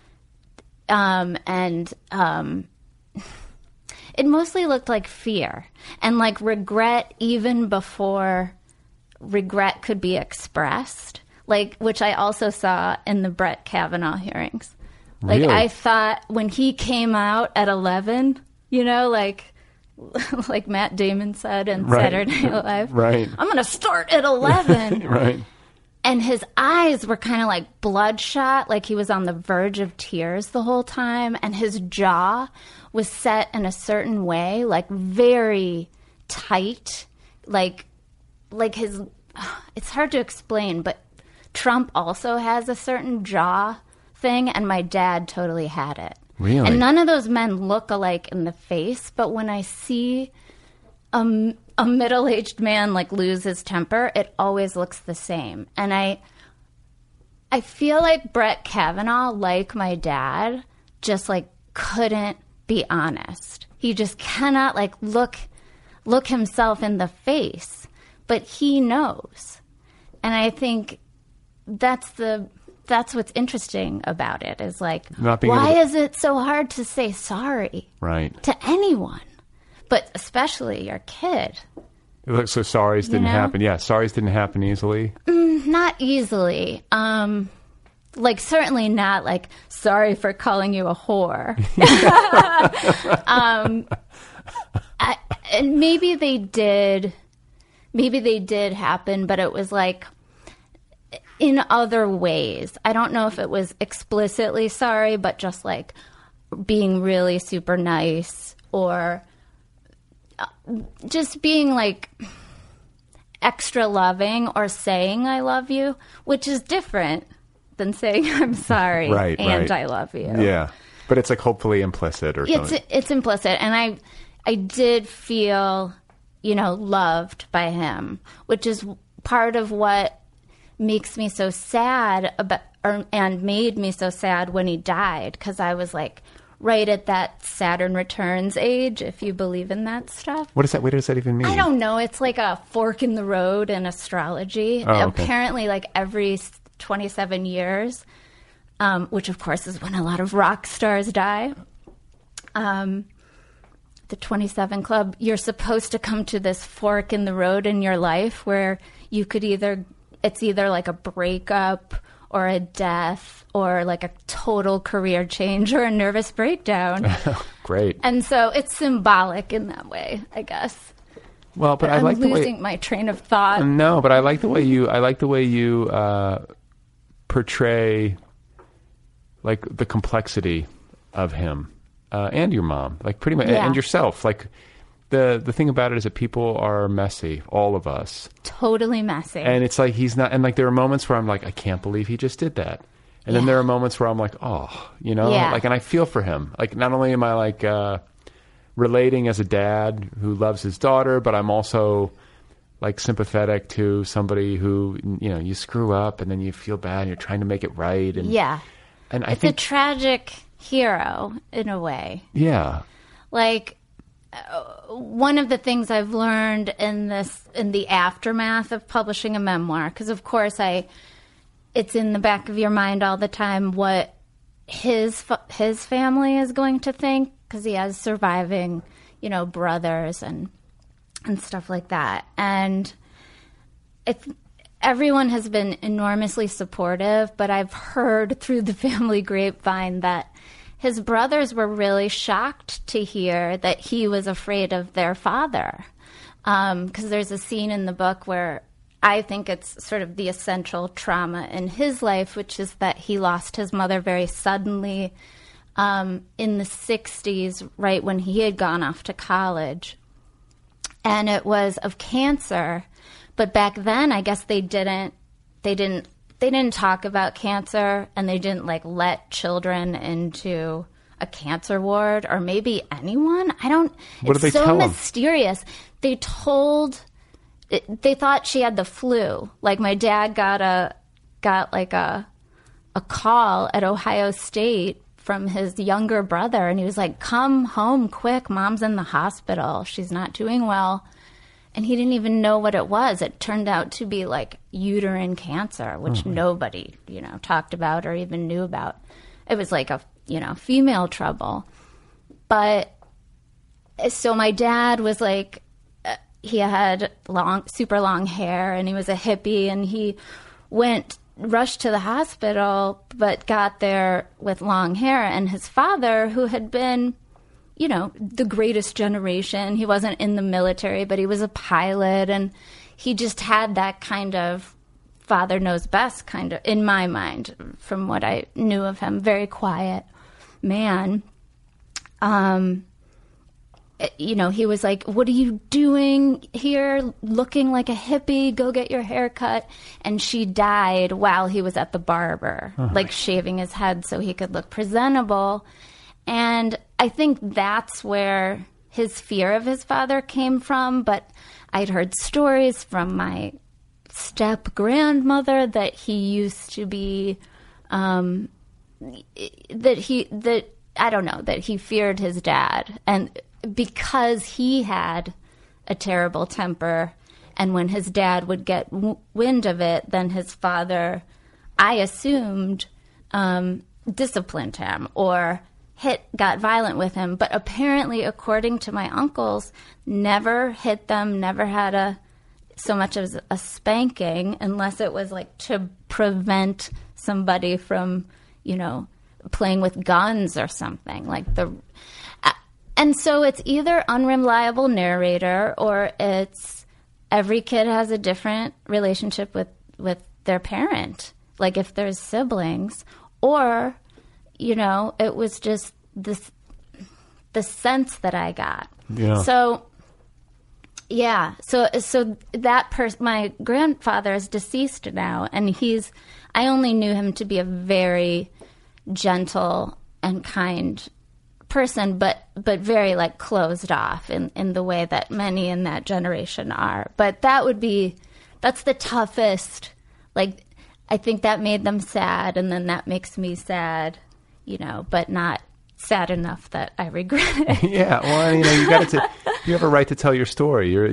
It mostly looked like fear and like regret even before regret could be expressed. Like, which I also saw in the Brett Kavanaugh hearings. Like, really? I thought when he came out at 11, you know, like Matt Damon said in Saturday Night Live, I'm going to start at 11. Right. And his eyes were kind of like bloodshot, like he was on the verge of tears the whole time. And his jaw was set in a certain way, like very tight, like his, it's hard to explain, but Trump also has a certain jaw thing, and my dad totally had it. Really? And none of those men look alike in the face, but when I see a middle-aged man like lose his temper, it always looks the same. And I feel like Brett Kavanaugh, like my dad, just like couldn't be honest. He just cannot like look himself in the face, but he knows. And I think that's what's interesting about it, is like, why is it so hard to say sorry to anyone, but especially your kid? Look, so sorries didn't happen. Yeah, sorries didn't happen easily. Not easily. Like, certainly not like, sorry for calling you a whore. And maybe they did happen, but it was like in other ways. I don't know if it was explicitly sorry, but just like being really super nice, or just being like extra loving, or saying I love you, which is different than saying I'm sorry and I love you. Yeah. But it's like hopefully implicit or something. It's implicit. And I did feel, loved by him, which is part of what makes me so sad and made me so sad when he died, because I was like right at that Saturn returns age, if you believe in that stuff. What does that even mean? I don't know. It's like a fork in the road in astrology. Oh, okay. Apparently, like every 27 years, which of course is when a lot of rock stars die. The 27 Club, you're supposed to come to this fork in the road in your life where you could it's either like a breakup or a death or like a total career change or a nervous breakdown. Great. And so it's symbolic in that way, I guess. Well, but I like the way... I'm losing my train of thought. No, but I like the way you portray like the complexity of him. And your mom, like pretty much, and yourself. Like the thing about it is that people are messy, all of us. Totally messy. And it's like he's not, and like there are moments where I'm like, I can't believe he just did that. And then there are moments where I'm like, oh, like, and I feel for him. Like not only am I like relating as a dad who loves his daughter, but I'm also like sympathetic to somebody who, you screw up and then you feel bad and you're trying to make it right. And and I think it's a tragic hero in a way. Yeah. Like one of the things I've learned in the aftermath of publishing a memoir, because of course it's in the back of your mind all the time what his family is going to think, because he has surviving, brothers and stuff like that. And everyone has been enormously supportive, but I've heard through the family grapevine that his brothers were really shocked to hear that he was afraid of their father. Because there's a scene in the book where I think it's sort of the essential trauma in his life, which is that he lost his mother very suddenly in the 60s, right when he had gone off to college. And it was of cancer. But back then, I guess they didn't talk about cancer, and they didn't let children into a cancer ward, or maybe anyone. What did they tell them? It's so mysterious. They thought she had the flu. Like my dad got a call at Ohio State from his younger brother, and he was like, "Come home quick, Mom's in the hospital. She's not doing well." And he didn't even know what it was. It turned out to be like uterine cancer, which nobody, talked about or even knew about. It was like female trouble. But so my dad was like, he had super long hair, and he was a hippie, and he rushed to the hospital, but got there with long hair. And his father, who had been, the greatest generation. He wasn't in the military, but he was a pilot, and he just had that kind of father knows best kind of, in my mind, from what I knew of him, very quiet man. He was like, "What are you doing here looking like a hippie? Go get your hair cut." And she died while he was at the barber, shaving his head so he could look presentable. And I think that's where his fear of his father came from. But I'd heard stories from my step-grandmother that he used to be, that he feared his dad. And because he had a terrible temper, and when his dad would get wind of it, then his father, I assumed, disciplined him or got violent with him. But apparently, according to my uncles, never hit them, never had so much as a spanking, unless it was to prevent somebody from, playing with guns or something and so it's either unreliable narrator, or it's every kid has a different relationship with their parent, like if there's siblings, or it was just the sense that I got. Yeah. So that my grandfather is deceased now, and I only knew him to be a very gentle and kind person, but very closed off in the way that many in that generation are. But that's the toughest. I think that made them sad, and then that makes me sad, but not sad enough that I regret it. Yeah, well, you have a right to tell your story. You're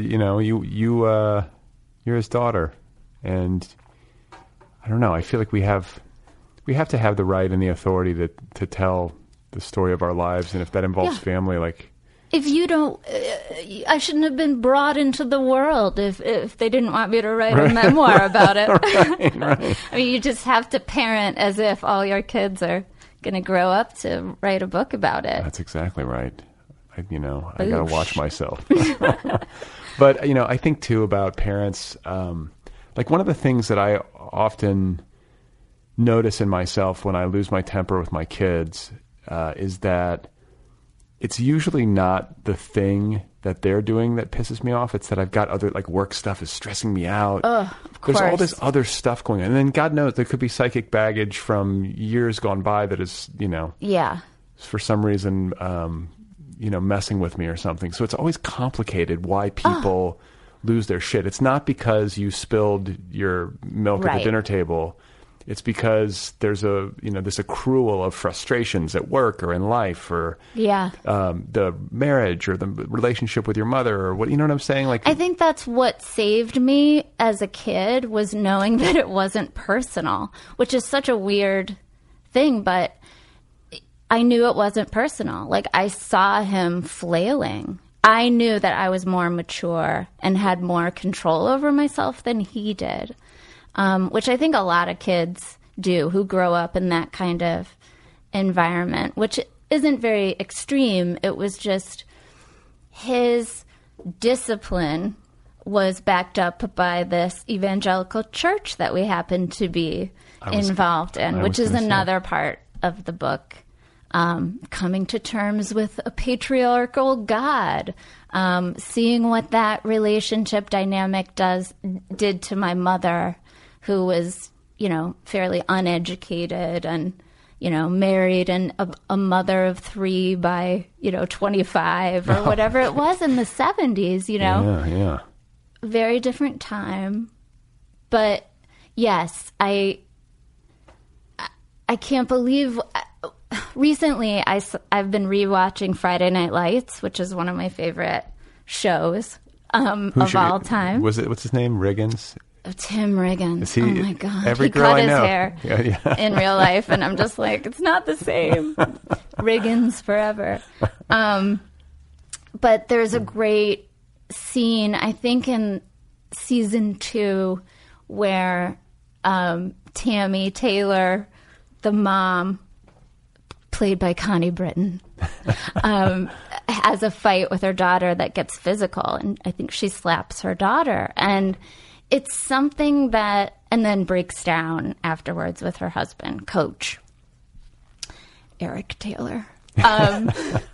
his daughter, and I don't know. I feel like we have to have the right and the authority to tell the story of our lives, and if that involves family, like. If you don't, I shouldn't have been brought into the world if they didn't want me to write a memoir about it. Right. I mean, you just have to parent as if all your kids are going to grow up to write a book about it. That's exactly right. I got to watch myself. But, I think too about parents, like one of the things that I often notice in myself when I lose my temper with my kids is that it's usually not the thing that they're doing that pisses me off. It's that I've got other, like, work stuff is stressing me out. There's all this other stuff going on. And then God knows there could be psychic baggage from years gone by that is, for some reason, messing with me or something. So it's always complicated why people lose their shit. It's not because you spilled your milk at the dinner table. It's because there's this accrual of frustrations at work or in life or the marriage or the relationship with your mother or what, you know what I'm saying? Like, I think that's what saved me as a kid was knowing that it wasn't personal, which is such a weird thing, but I knew it wasn't personal. Like, I saw him flailing. I knew that I was more mature and had more control over myself than he did. Which I think a lot of kids do who grow up in that kind of environment, which isn't very extreme. It was just his discipline was backed up by this evangelical church that we happen to be involved in, which is another part of the book. Coming to terms with a patriarchal God, seeing what that relationship dynamic did to my mother, who was, fairly uneducated and, married and a mother of 3 by, 25 or whatever it was in the 70s, Yeah. Very different time. But yes, I can't believe recently I've been rewatching Friday Night Lights, which is one of my favorite shows of all time. What's his name? Riggins? Tim Riggins. Oh my God. Every he girl cut I his know. hair in real life, and I'm just like, it's not the same. Riggins forever. But there's a great scene, I think in season 2, where Tammy Taylor, the mom, played by Connie Britton, has a fight with her daughter that gets physical, and I think she slaps her daughter, and it's something that, and then breaks down afterwards with her husband, Coach Eric Taylor. And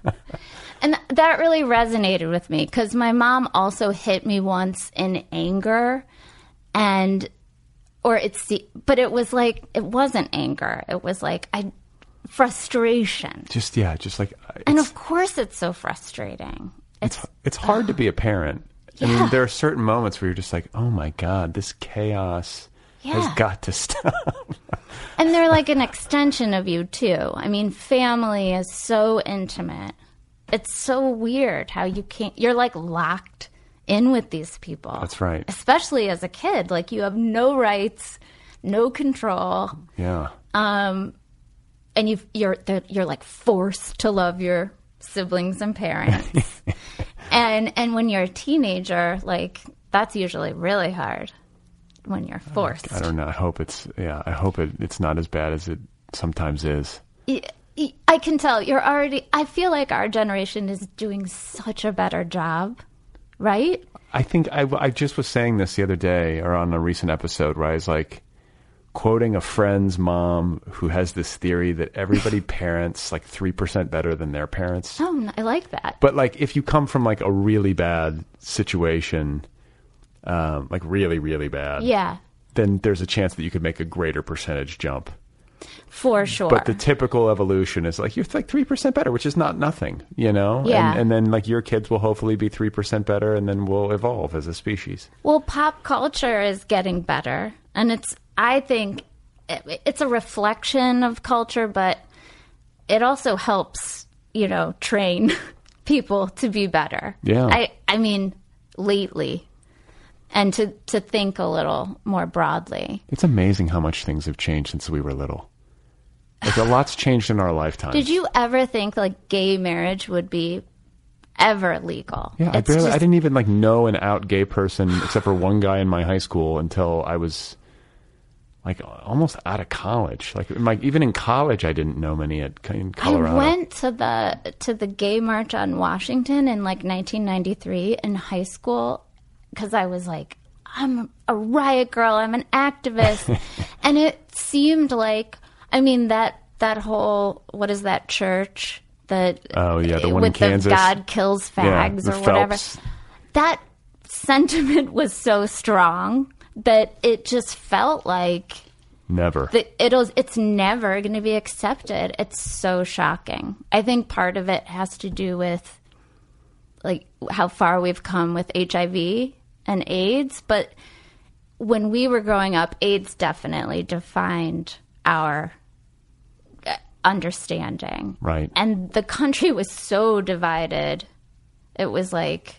that really resonated with me because my mom also hit me once in anger, but it was like, it wasn't anger. It was like, frustration. Just like, and of course it's so frustrating. It's hard to be a parent. I mean, there are certain moments where you're just like, oh my God, this chaos has got to stop. And they're like an extension of you too. I mean, family is so intimate. It's so weird how you're like locked in with these people. That's right. Especially as a kid. Like, you have no rights, no control. Yeah. And you're like forced to love your siblings and parents. And when you're a teenager, like, that's usually really hard when you're forced. I don't know. I hope it's not as bad as it sometimes is. I can tell I feel like our generation is doing such a better job, right? I think I just was saying this the other day or on a recent episode where I was like quoting a friend's mom who has this theory that everybody parents like 3% better than their parents. Oh, I like that. But like, if you come from like a really bad situation, like really, really bad, then there's a chance that you could make a greater percentage jump. For sure. But the typical evolution is like, you're like 3% better, which is not nothing, Yeah. And then like your kids will hopefully be 3% better, and then we'll evolve as a species. Well, pop culture is getting better, and I think it's a reflection of culture, but it also helps, train people to be better. Yeah. I mean, lately, and to think a little more broadly. It's amazing how much things have changed since we were little. Like, a lot's changed in our lifetime. Did you ever think gay marriage would be ever legal? Yeah, I didn't even know an out gay person except for one guy in my high school until I was almost out of college. Even in college, I didn't know many in Colorado. I went to the gay march on Washington in 1993 in high school because I was I'm a riot girl. I'm an activist, and it seemed that whole, what is that church? The one in Kansas. The God kills fags or whatever. That sentiment was so strong that it just felt like never. It's never going to be accepted. It's so shocking. I think part of it has to do with how far we've come with HIV and AIDS. But when we were growing up, AIDS definitely defined our understanding. Right. And the country was so divided. It was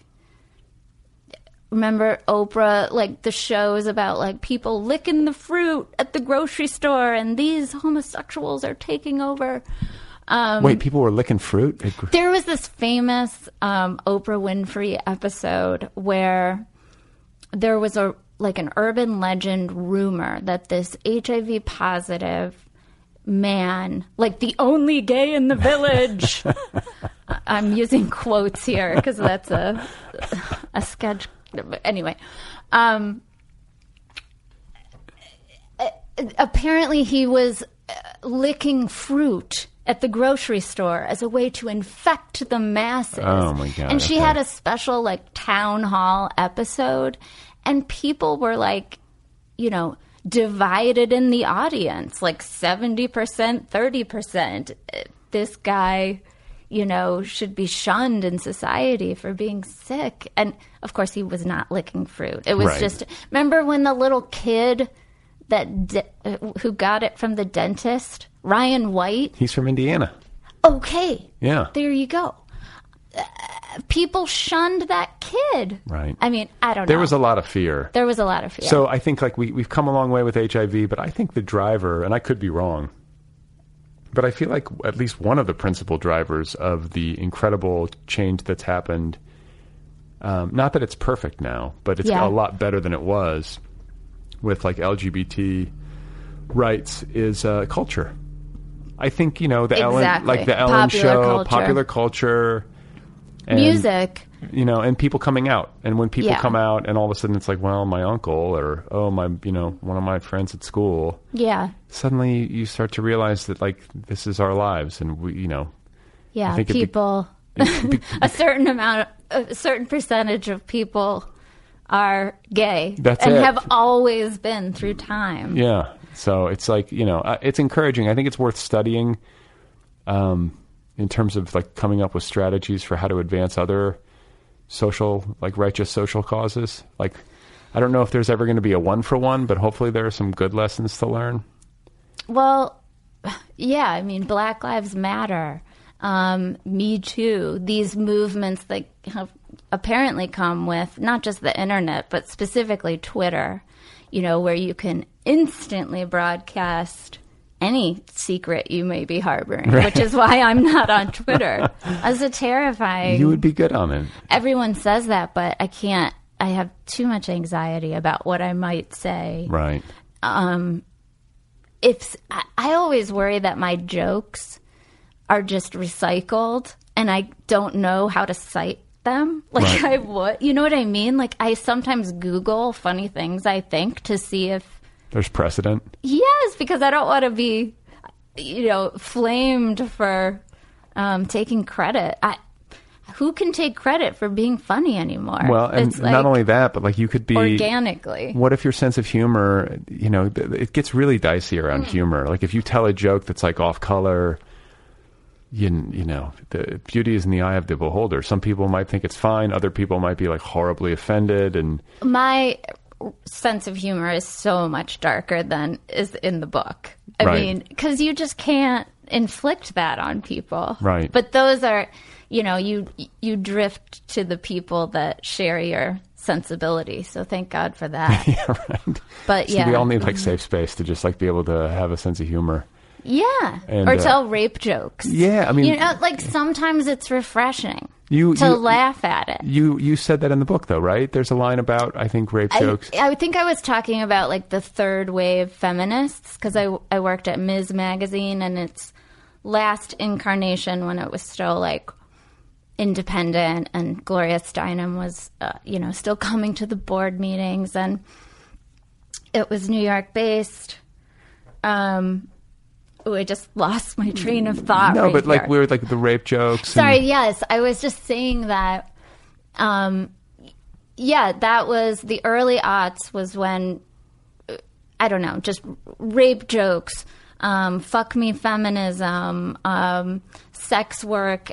remember Oprah, the shows about people licking the fruit at the grocery store and these homosexuals are taking over. Wait, people were licking fruit? There was this famous Oprah Winfrey episode where there was an urban legend rumor that this HIV positive man, the only gay in the village. I'm using quotes here because that's a sketch. Anyway, apparently he was licking fruit at the grocery store as a way to infect the masses. Oh my God. And she had a special town hall episode, and people were divided in the audience, 70%, 30%. This guy, should be shunned in society for being sick. And of course, he was not licking fruit. It was right. just, remember when the little kid who got it from the dentist, Ryan White? He's from Indiana. Okay. Yeah. There you go. People shunned that kid. Right. I mean, I don't know. There was a lot of fear. There was a lot of fear. So I think we've come a long way with HIV, but I think the driver, and I could be wrong, but I feel like at least one of the principal drivers of the incredible change that's happened, not that it's perfect now, but it's a lot better than it was with LGBT rights, is culture. I think, the Ellen show, popular culture. And, music. And people coming out. And when people come out and all of a sudden it's my uncle or, my, one of my friends at school. Yeah. Suddenly you start to realize that this is our lives and we, Yeah, people, a certain percentage of people are gay. That's and it. have always been through time. Yeah. So it's it's encouraging. I think it's worth studying, in terms of coming up with strategies for how to advance other social, righteous social causes. I don't know if there's ever going to be a 1-for-1, but hopefully there are some good lessons to learn. Well, yeah, I mean, Black Lives Matter, Me Too, these movements that have apparently come with not just the internet, but specifically Twitter, where you can instantly broadcast any secret you may be harboring, which is why I'm not on Twitter. As a terrifying... You would be good on it. Everyone says that, but I can't. I have too much anxiety about what I might say. Right. If I always worry that my jokes are just recycled and I don't know how to cite them. Right. I would. You know what I mean? I sometimes Google funny things I think to see if there's precedent? Yes, because I don't want to be, flamed for taking credit. Who can take credit for being funny anymore? Well, and not only that, but you could be... Organically. What if your sense of humor, it gets really dicey around humor. If you tell a joke that's off color, the beauty is in the eye of the beholder. Some people might think it's fine. Other people might be horribly offended. And my sense of humor is so much darker than is in the book. I right. mean, because you just can't, inflict that on people. Right. But those are, you drift to the people that share your sensibility. So thank God for that. Yeah, right. But So we all need like safe space to just like be able to have a sense of humor. Yeah. And, or tell rape jokes. Yeah, I mean, like sometimes it's refreshing you laugh at it. You said that in the book though, right? There's a line about, I think, rape jokes. I think I was talking about like the third wave feminists because I worked at Ms. Magazine and its last incarnation when it was still like independent and Gloria Steinem was, still coming to the board meetings and it was New York based. I just lost my train of thought. No, right but like here. we were like the rape jokes. Sorry, yes. I was just saying that, that was the early aughts was when, I don't know, just rape jokes, fuck me feminism, sex work,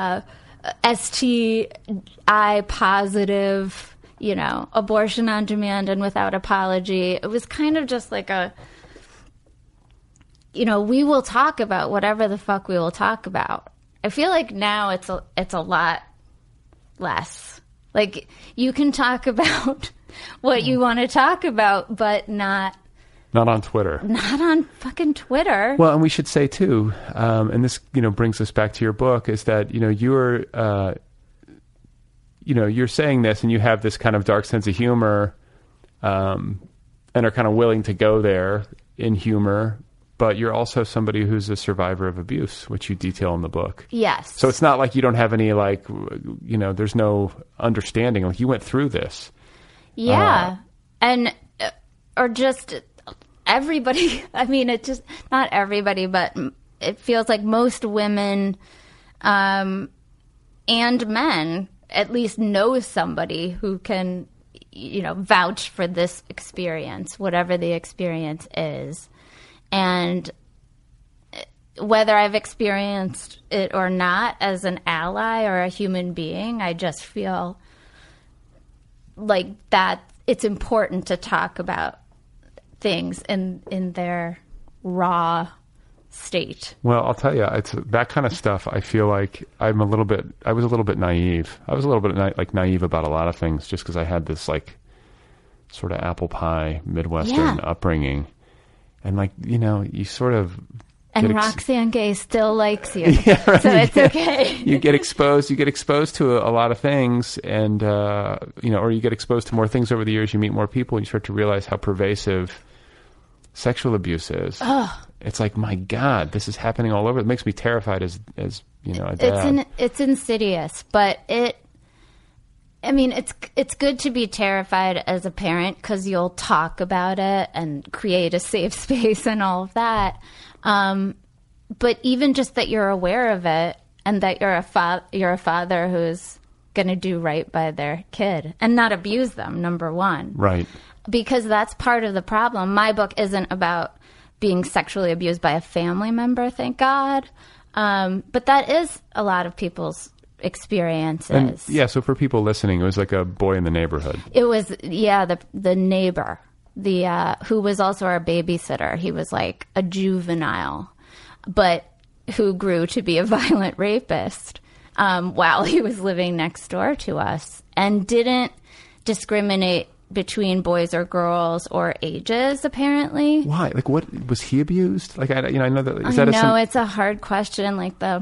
STI positive, abortion on demand and without apology. It was kind of just like we will talk about whatever the fuck we will talk about. I feel like now it's a lot less. Like you can talk about what you want to talk about, but not on Twitter. Not on fucking Twitter. Well, and we should say too, and this brings us back to your book, is that you're you're saying this and you have this kind of dark sense of humor, and are kind of willing to go there in humor. But you're also somebody who's a survivor of abuse, which you detail in the book. Yes. So it's not like you don't have any, there's no understanding. Like, you went through this. Yeah. Or just everybody. I mean, it's just not everybody, but it feels like most women and men at least know somebody who can, vouch for this experience, whatever the experience is. And whether I've experienced it or not as an ally or a human being, I just feel like that it's important to talk about things in their raw state. Well, I'll tell you, it's that kind of stuff. I feel like I was a little bit naive. I was a little bit naive about a lot of things just because I had this like sort of apple pie Midwestern upbringing. And you sort of and Roxane Gay still likes you, yeah, right, so it's okay. You get exposed to a lot of things, and or you get exposed to more things over the years. You meet more people, and you start to realize how pervasive sexual abuse is. Oh. It's like, my God, this is happening all over. It makes me terrified as a dad. It's insidious, but it's good to be terrified as a parent because you'll talk about it and create a safe space and all of that. But even just that you're aware of it and that you're a father who's going to do right by their kid and not abuse them, number one. Right. Because that's part of the problem. My book isn't about being sexually abused by a family member, thank God. But that is a lot of people's experiences. And, so for people listening, it was like a boy in the neighborhood. It was, the neighbor, who was also our babysitter. He was like a juvenile, but who grew to be a violent rapist while he was living next door to us and didn't discriminate between boys or girls or ages, apparently. Why? Like, what was he abused? Like, I know that. It's a hard question.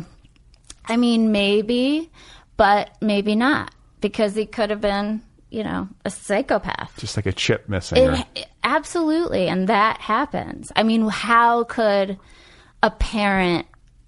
Maybe, but maybe not, because he could have been, a psychopath. Just like a chip missing. Absolutely, and that happens. I mean, how could a parent,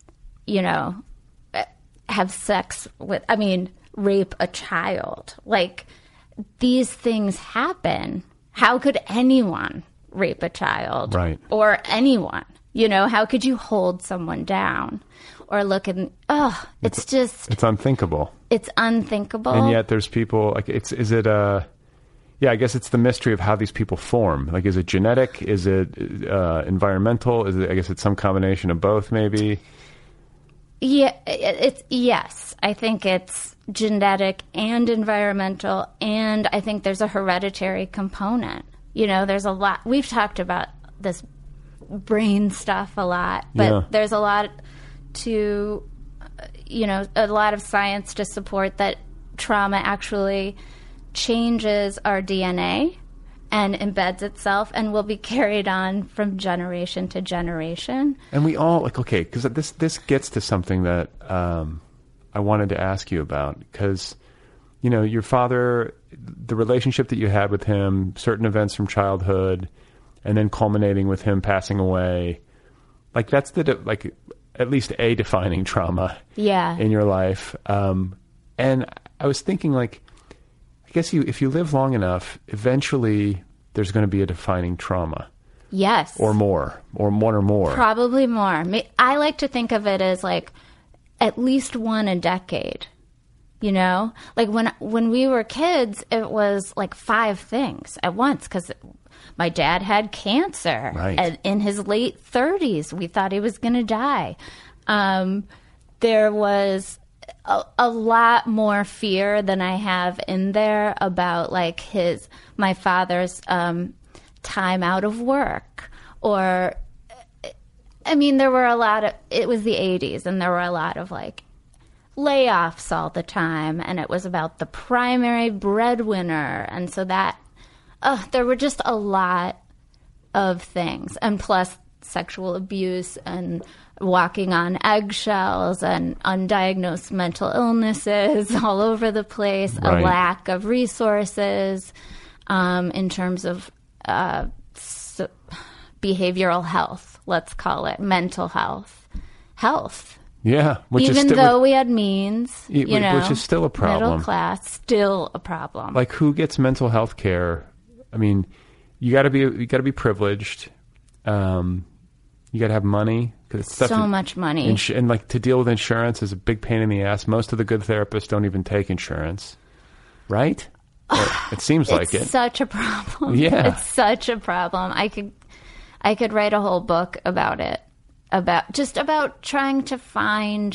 have sex with, rape a child? Like, these things happen. How could anyone rape a child? Right. Or anyone? How could you hold someone down? Or look and it's unthinkable. It's unthinkable. And yet there's people like I guess it's the mystery of how these people form. Like, is it genetic? Is it environmental? I guess it's some combination of both, maybe. Yeah, yes. I think it's genetic and environmental, and I think there's a hereditary component. There's a lot. We've talked about this brain stuff a lot, but there's a lot to, a lot of science to support that trauma actually changes our DNA and embeds itself and will be carried on from generation to generation. And we all, because this gets to something that I wanted to ask you about, because, your father, the relationship that you had with him, certain events from childhood, and then culminating with him passing away, that's at least a defining trauma in your life. And I was thinking, I guess if you live long enough, eventually there's going to be a defining trauma. Yes. Or more, or one or more. Probably more. I like to think of it as at least one a decade. When we were kids, it was 5 things at once, because my dad had cancer. Right. In his late 30s. We thought he was going to die. There was a lot more fear than I have in there about my father's time out of work, or there were a lot of, it was the 80s, and there were a lot of layoffs all the time, and it was about the primary breadwinner, and so that there were just a lot of things, and plus sexual abuse and walking on eggshells and undiagnosed mental illnesses all over the place, right. A lack of resources in terms of behavioral health, let's call it, mental health. Yeah. Even though we had means, which is still a problem. Middle class, still a problem. Who gets mental health care? You got to be privileged. You got to have money. So much money. And to deal with insurance is a big pain in the ass. Most of the good therapists don't even take insurance, right? It seems like it. It's such a problem. Yeah. It's such a problem. I could write a whole book about it, about trying to find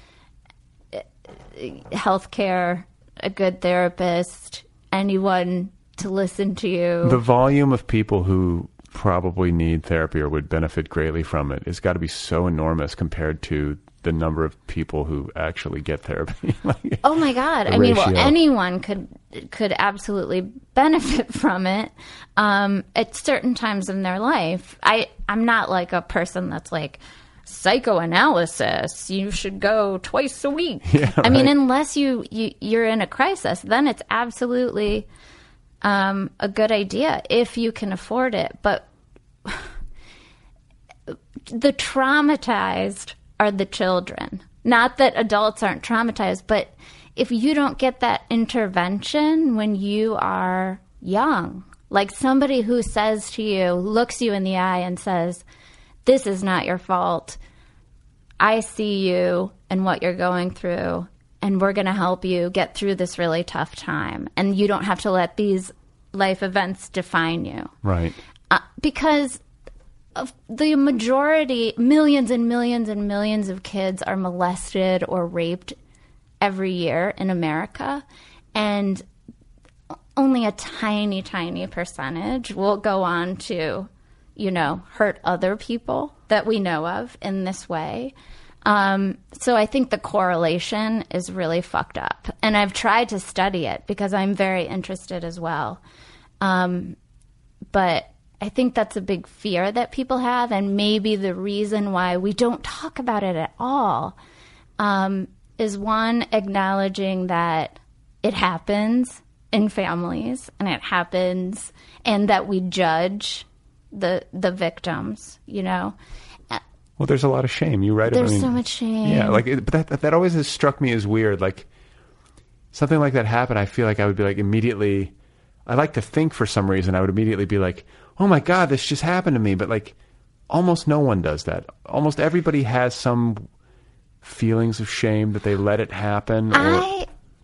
healthcare, a good therapist, anyone to listen to you. The volume of people who probably need therapy or would benefit greatly from it has got to be so enormous compared to the number of people who actually get therapy. Oh my God. Anyone could absolutely benefit from it at certain times in their life. I'm not a person that's psychoanalysis, you should go twice a week. Yeah, right. Unless you're in a crisis, then it's absolutely a good idea if you can afford it. But the traumatized are the children. Not that adults aren't traumatized, but if you don't get that intervention when you are young, somebody who says to you, looks you in the eye and says, this is not your fault. I see you and what you're going through, and we're going to help you get through this really tough time. And you don't have to let these life events define you. Right. Because of the majority, millions and millions and millions of kids are molested or raped every year in America. And only a tiny, tiny percentage will go on to, hurt other people that we know of in this way. So I think the correlation is really fucked up. And I've tried to study it because I'm very interested as well. But I think that's a big fear that people have, and maybe the reason why we don't talk about it at all is one, acknowledging that it happens in families, and it happens, and that we judge the victims, Well, there's a lot of shame. You write. There's so much shame. Yeah, but that always has struck me as weird. Something like that happened, I feel like I would be immediately. I like to think for some reason I would immediately be oh my God, this just happened to me. But almost no one does that. Almost everybody has some feelings of shame that they let it happen. I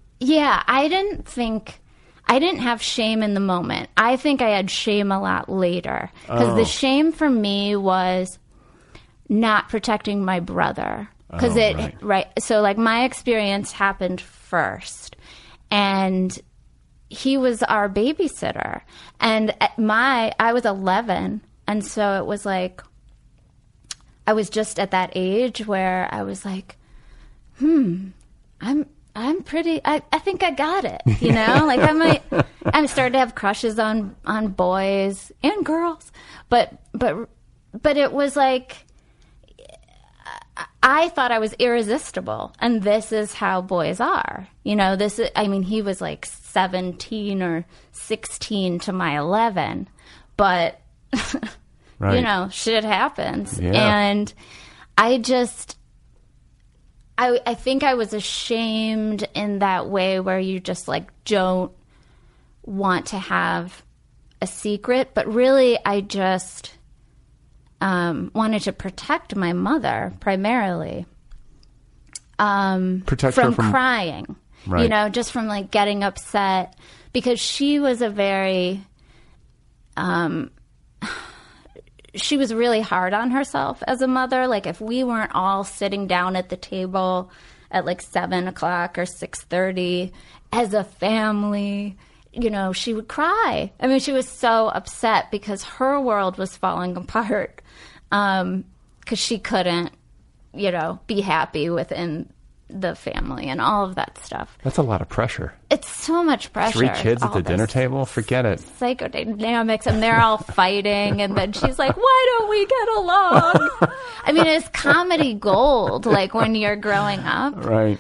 didn't have shame in the moment. I think I had shame a lot later. Because the shame for me was not protecting my brother. Because right. So my experience happened first. And he was our babysitter. And I was 11. And so it was I was just at that age where I was like, I'm pretty, I think I got it, you know, like I started to have crushes on boys and girls, but it was like, I thought I was irresistible, and this is how boys are, you know, he was like 17 or 16 to my 11, but right. you know, shit happens. Yeah. And I think I was ashamed in that way where you just like don't want to have a secret, but really I just wanted to protect my mother primarily. Protect her from crying, right. you know, just from like getting upset, because she was a very, she was really hard on herself as a mother. Like if we weren't all sitting down at the table at like 7 o'clock or 6:30 as a family, you know, she would cry. I mean, she was so upset because her world was falling apart, because she couldn't, you know, be happy within the family and all of that stuff. That's a lot of pressure. It's so much pressure. 3 kids at all the dinner this table? Forget it. Psychodynamics, and they're all fighting, and then she's like, why don't we get along? I mean, it's comedy gold, like when you're growing up. Right.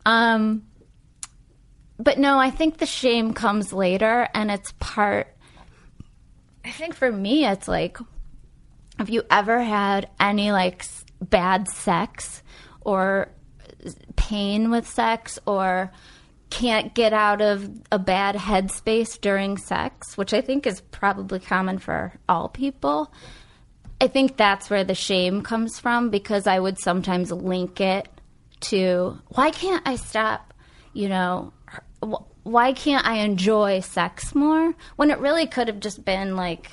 But no, I think the shame comes later, and it's I think for me, it's like, have you ever had any like bad sex or pain with sex, or can't get out of a bad headspace during sex, which I think is probably common for all people? I think that's where the shame comes from, because I would sometimes link it to, why can't I stop, you know, why can't I enjoy sex more? When it really could have just been like,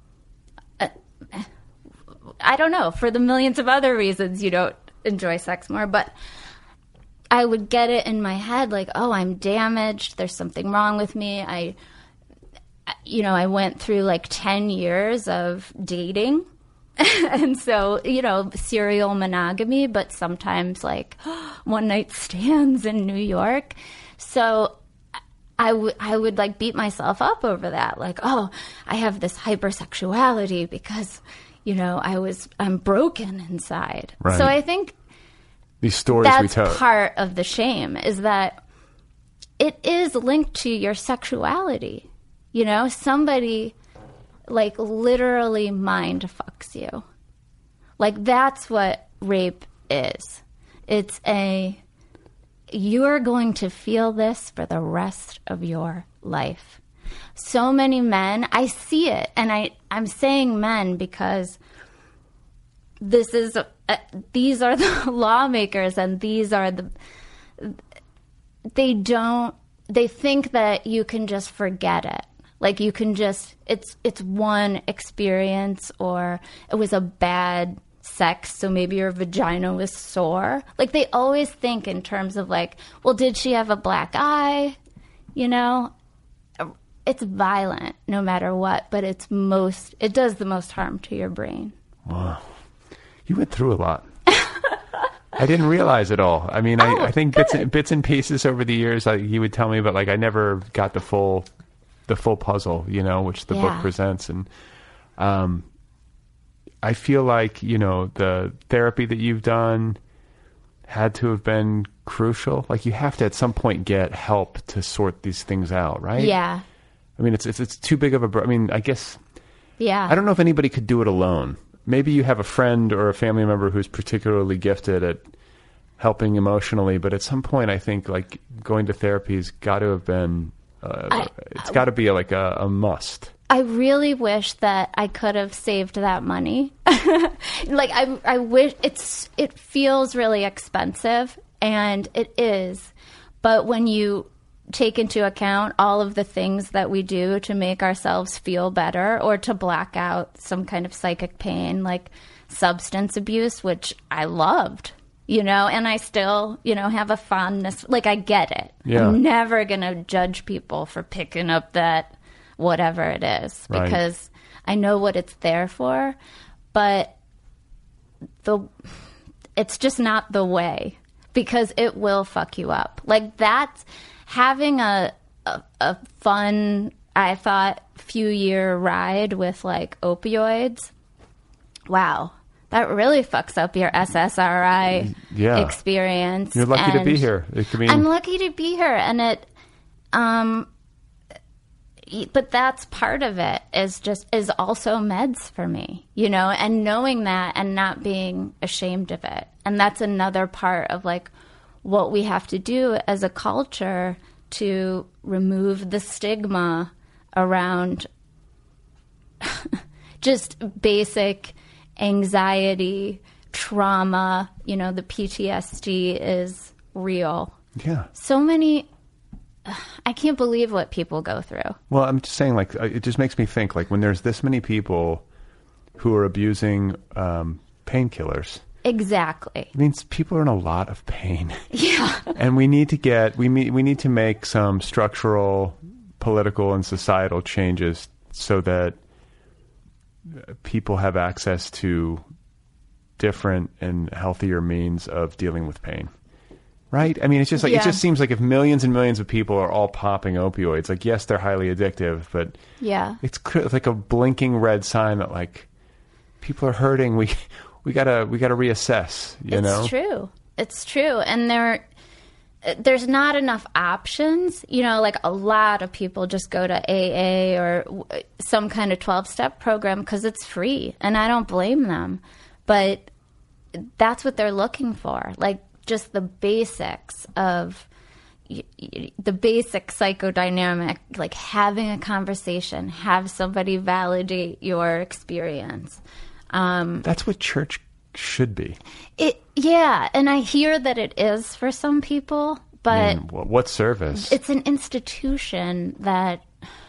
I don't know, for the millions of other reasons you don't enjoy sex more, but I would get it in my head like, oh, I'm damaged. There's something wrong with me. I went through like 10 years of dating. And so, you know, serial monogamy, but sometimes like one night stands in New York. So I would like beat myself up over that. Like, oh, I have this hypersexuality because, you know, I'm broken inside. Right. So I think these stories we tell. That's part of the shame, is that it is linked to your sexuality. You know, somebody like literally mind fucks you. Like that's what rape is. It's you're going to feel this for the rest of your life. So many men, I see it, and I'm saying men because this is these are the lawmakers, and these are they think that you can just forget it. Like you can just, it's one experience, or it was a bad sex, so maybe your vagina was sore. Like they always think in terms of like, well, did she have a black eye? You know, it's violent no matter what, but it does the most harm to your brain. Wow. You went through a lot. I didn't realize it all. I mean, I think bits and pieces over the years, you would tell me, but like I never got the full puzzle, you know, which the book presents. And I feel like, you know, the therapy that you've done had to have been crucial. Like you have to at some point get help to sort these things out, right? Yeah. I mean, it's too big of I mean, I guess. Yeah. I don't know if anybody could do it alone. Maybe you have a friend or a family member who's particularly gifted at helping emotionally, but at some point I think like going to therapy's got to have been, it's got to be like a must. I really wish that I could have saved that money. Like I wish it feels really expensive, and it is. But when you take into account all of the things that we do to make ourselves feel better or to block out some kind of psychic pain, like substance abuse, which I loved, you know, and I still, you know, have a fondness. Like I get it. Yeah. I'm never going to judge people for picking up that whatever it is, because I know what it's there for. But it's just not the way, because it will fuck you up. Like, that's having a fun, I thought, few-year ride with, like, opioids. Wow. That really fucks up your SSRI experience. You're lucky to be here. I'm lucky to be here. And it, but that's part of it, is also meds for me, you know, and knowing that and not being ashamed of it. And that's another part of, like, what we have to do as a culture to remove the stigma around just basic anxiety, trauma. You know, the PTSD is real. Yeah. So many, I can't believe what people go through. Well, I'm just saying, like, it just makes me think, like, when there's this many people who are abusing painkillers. Exactly. It means people are in a lot of pain. Yeah. And we need to make some structural, political, and societal changes so that people have access to different and healthier means of dealing with pain. Right? I mean, it's just like, it just seems like if millions and millions of people are all popping opioids, like, yes, they're highly addictive, but it's like a blinking red sign that, like, people are hurting. We gotta reassess, you know? It's true. It's true. And there's not enough options. You know, like, a lot of people just go to AA or some kind of 12-step program because it's free, and I don't blame them. But that's what they're looking for, like, just the basics of the basic psychodynamic, like having a conversation, have somebody validate your experience. That's what church should be. And I hear that it is for some people, but what service? It's an institution that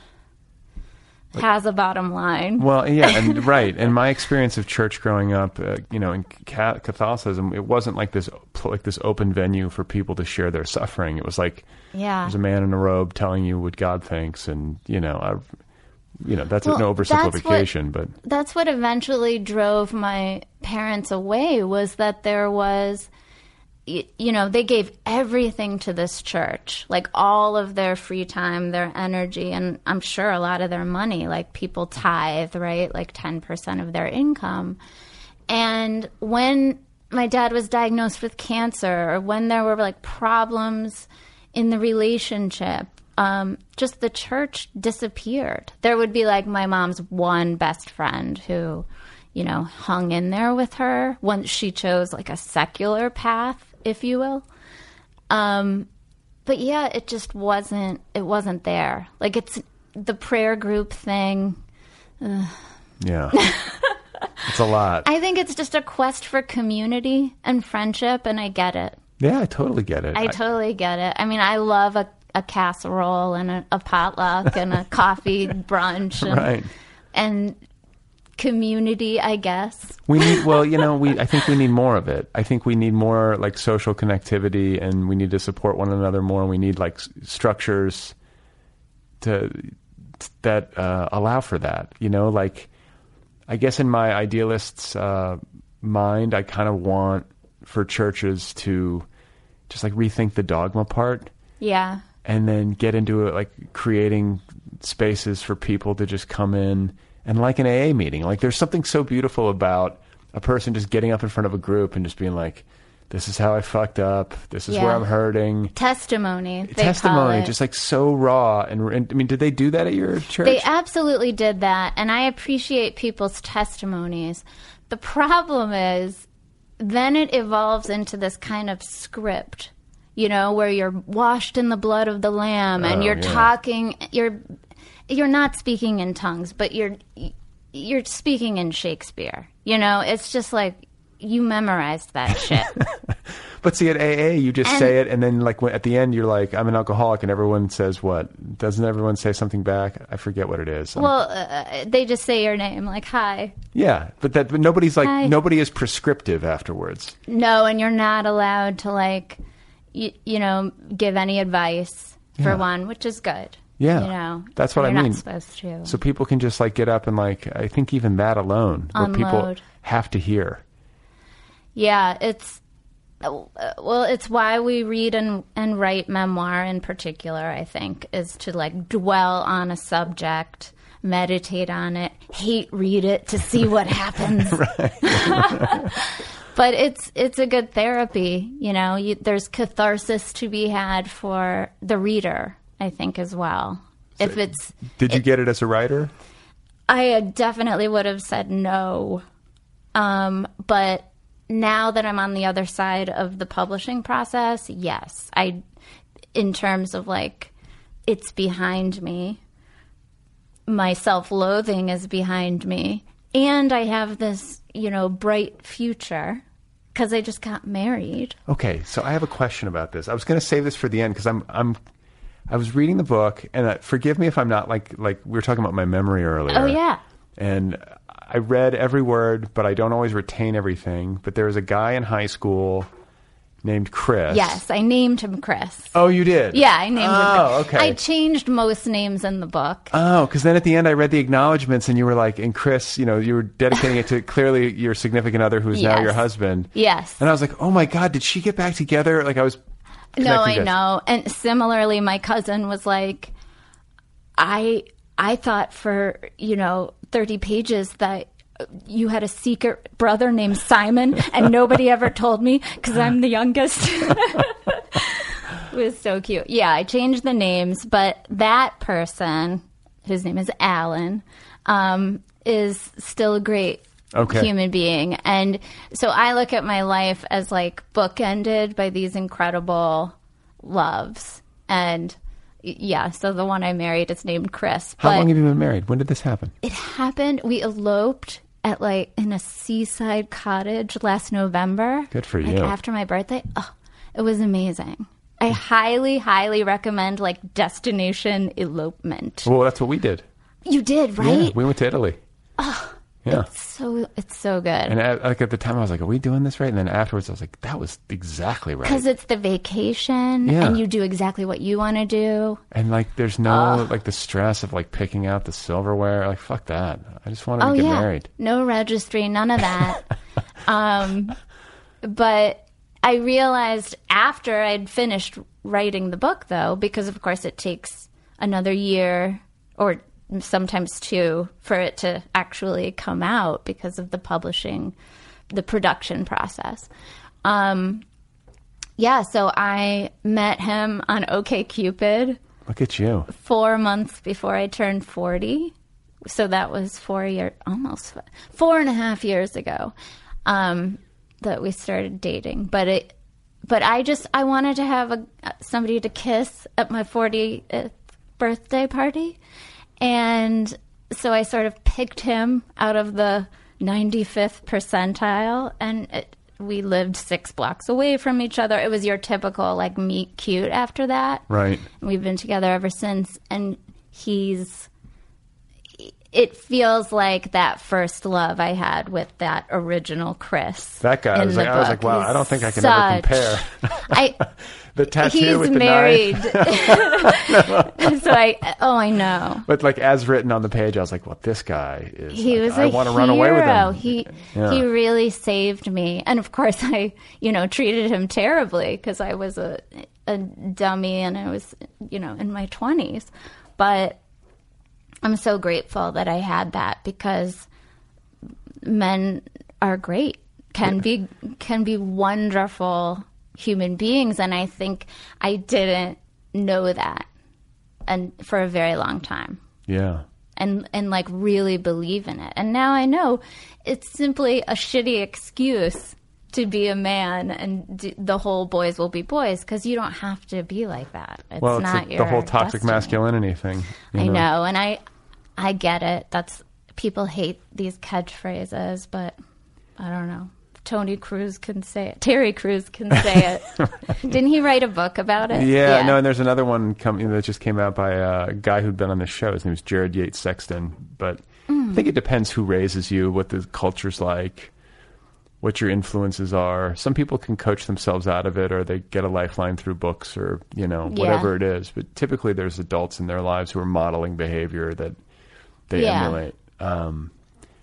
has a bottom line. Well, yeah, and right. And my experience of church growing up, you know, in Catholicism, it wasn't like this open venue for people to share their suffering. It was like there's a man in a robe telling you what God thinks, and that's an oversimplification, but that's what eventually drove my parents away, was that there was, you know, they gave everything to this church, like all of their free time, their energy, and I'm sure a lot of their money. Like, people tithe, right? Like 10% of their income. And when my dad was diagnosed with cancer, or when there were, like, problems in the relationship, just the church disappeared. There would be, like, my mom's one best friend who, you know, hung in there with her once she chose, like, a secular path, if you will. But yeah, it just wasn't there. Like, it's the prayer group thing. Yeah. It's a lot. I think it's just a quest for community and friendship, and I get it. Yeah, I totally get it. I totally get it. I mean, I love a casserole and a potluck and a coffee brunch and community, I guess. I think we need more of it. I think we need more, like, social connectivity, and we need to support one another more. We need, like, structures that allow for that. You know, like, I guess in my idealist's mind, I kind of want for churches to just, like, rethink the dogma part. Yeah. And then get into it, like, creating spaces for people to just come in. And like an AA meeting, like, there's something so beautiful about a person just getting up in front of a group and just being like, this is how I fucked up. This is where I'm hurting. Testimony, just like so raw. And I mean, did they do that at your church? They absolutely did that. And I appreciate people's testimonies. The problem is then it evolves into this kind of script, you know, where you're washed in the blood of the Lamb and you're talking, you're not speaking in tongues, but you're speaking in Shakespeare. You know, it's just like you memorized that shit. But see, at AA, you just say it, and then, like, at the end, you're like, I'm an alcoholic, and everyone says what? Doesn't everyone say something back? I forget what it is. Well, they just say your name, like, hi. Yeah, but nobody's like, hi. Nobody is prescriptive afterwards. No, and you're not allowed to, like, you know, give any advice for one, which is good. Yeah, you know, that's what I mean. You're not supposed to. So people can just, like, get up and, like, I think even that alone, where people have to hear. Yeah, it's why we read and write memoir in particular, I think, is to like dwell on a subject, meditate on it, hate read it to see what happens. But it's a good therapy, you know. There's catharsis to be had for the reader, I think, as well. So did you get it as a writer? I definitely would have said no, but now that I'm on the other side of the publishing process, yes. In terms of like, it's behind me. My self-loathing is behind me, and I have this, you know, bright future because I just got married. Okay, so I have a question about this. I was going to save this for the end because I was reading the book, and forgive me if I'm not like we were talking about my memory earlier. Oh yeah. And I read every word, but I don't always retain everything. But there was a guy in high school named Chris. Yes, I named him Chris. Oh, you did? Yeah, I named him Chris. Oh, okay. I changed most names in the book. Oh, because then at the end I read the acknowledgments, and you were like, and Chris, you know, you were dedicating it to clearly your significant other who's now your husband. Yes. And I was like, oh my God, did she get back together? Like I was... No, I know. And similarly, my cousin was like, I thought for, you know, 30 pages that you had a secret brother named Simon, and nobody ever told me because I'm the youngest. It was so cute. Yeah, I changed the names, but that person, whose name is Alan, is still a great human being. And so I look at my life as like bookended by these incredible loves. And yeah, so the one I married is named Chris. How long have you been married? When did this happen? It happened, we eloped at like in a seaside cottage last November. Good for like you. After my birthday. Oh, it was amazing. I highly, highly recommend like destination elopement. Well, that's what we did. You did, right? Yeah, we went to Italy. Oh, yeah. It's so good. And like at the time I was like, are we doing this right? And then afterwards I was like, that was exactly right. Because it's the vacation and you do exactly what you want to do. And like there's no like the stress of like picking out the silverware. Like fuck that. I just wanted to get married. No registry, none of that. But I realized after I'd finished writing the book though, because of course it takes another year or sometimes 2 for it to actually come out because of the production process. So I met him on OkCupid. Look at you. 4 months before I turned 40. So that was 4.5 years ago, that we started dating. But I wanted to have somebody to kiss at my 40th birthday party. And so I sort of picked him out of the 95th percentile, and we lived 6 blocks away from each other. It was your typical, like, meet cute after that. Right. And we've been together ever since, and it feels like that first love I had with that original Chris. That guy, I was like, wow, I don't think I can ever compare. The tattoo he's with the married. knife. So I know. But like as written on the page, I was like, well, this guy is. He was I want to run away with him. He really saved me, and of course I, treated him terribly because I was a dummy and I was, in my 20s. But I'm so grateful that I had that because men are great, can be wonderful human beings, and I think I didn't know that and for a very long time. Yeah. And like really believe in it. And now I know it's simply a shitty excuse to be a man and the whole boys will be boys, because you don't have to be like that. It's not like your the whole toxic destiny. masculinity thing. I know, and I get it. People hate these catchphrases, but I don't know. Tony Cruz can say it. Terry Crews can say it. Didn't he write a book about it? Yeah, no, and there's another one that just came out by a guy who'd been on the show. His name was Jared Yates Sexton. But I think it depends who raises you, what the culture's like, what your influences are. Some people can coach themselves out of it, or they get a lifeline through books or, whatever it is. But typically there's adults in their lives who are modeling behavior that they emulate.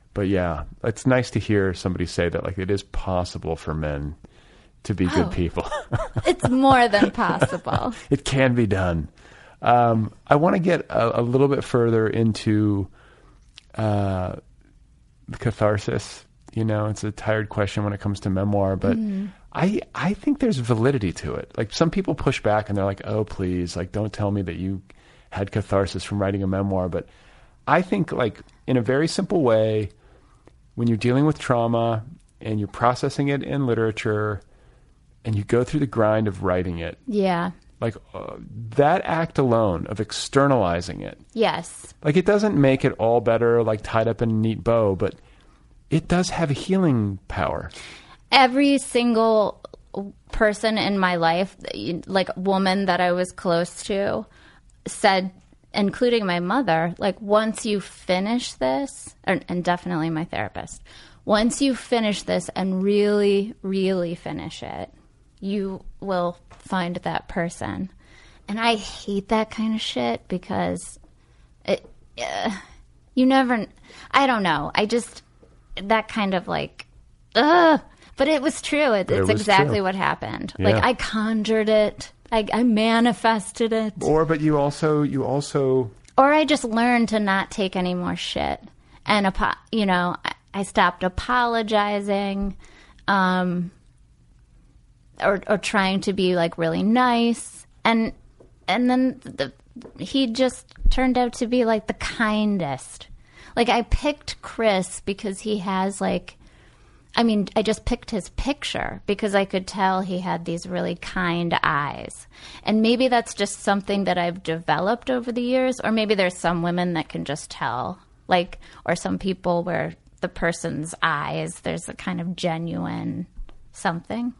But yeah, it's nice to hear somebody say that, like, it is possible for men to be good people. It's more than possible. It can be done. I want to get a little bit further into the catharsis. You know, it's a tired question when it comes to memoir, but I think there's validity to it. Like, some people push back and they're like, oh, please, like, don't tell me that you had catharsis from writing a memoir. But I think, like, in a very simple way, when you're dealing with trauma and you're processing it in literature and you go through the grind of writing it. Yeah. Like, that act alone of externalizing it. Yes. Like, it doesn't make it all better, like, tied up in a neat bow, but it does have a healing power. Every single person in my life, like, woman that I was close to, said, including my mother, like, once you finish this, and definitely my therapist, once you finish this and really, really finish it, you will find that person. And I hate that kind of shit because you never, I don't know. I just, that kind of like, but it was true. It's exactly true. what happened. Yeah. Like, I conjured it. I manifested it. But you also, or I just learned to not take any more shit. And, I stopped apologizing, or trying to be, like, really nice. And then he just turned out to be, like, the kindest. Like, I picked Chris because he has, like, I just picked his picture because I could tell he had these really kind eyes. And maybe that's just something that I've developed over the years, or maybe there's some women that can just tell, like, or some people where the person's eyes, there's a kind of genuine something.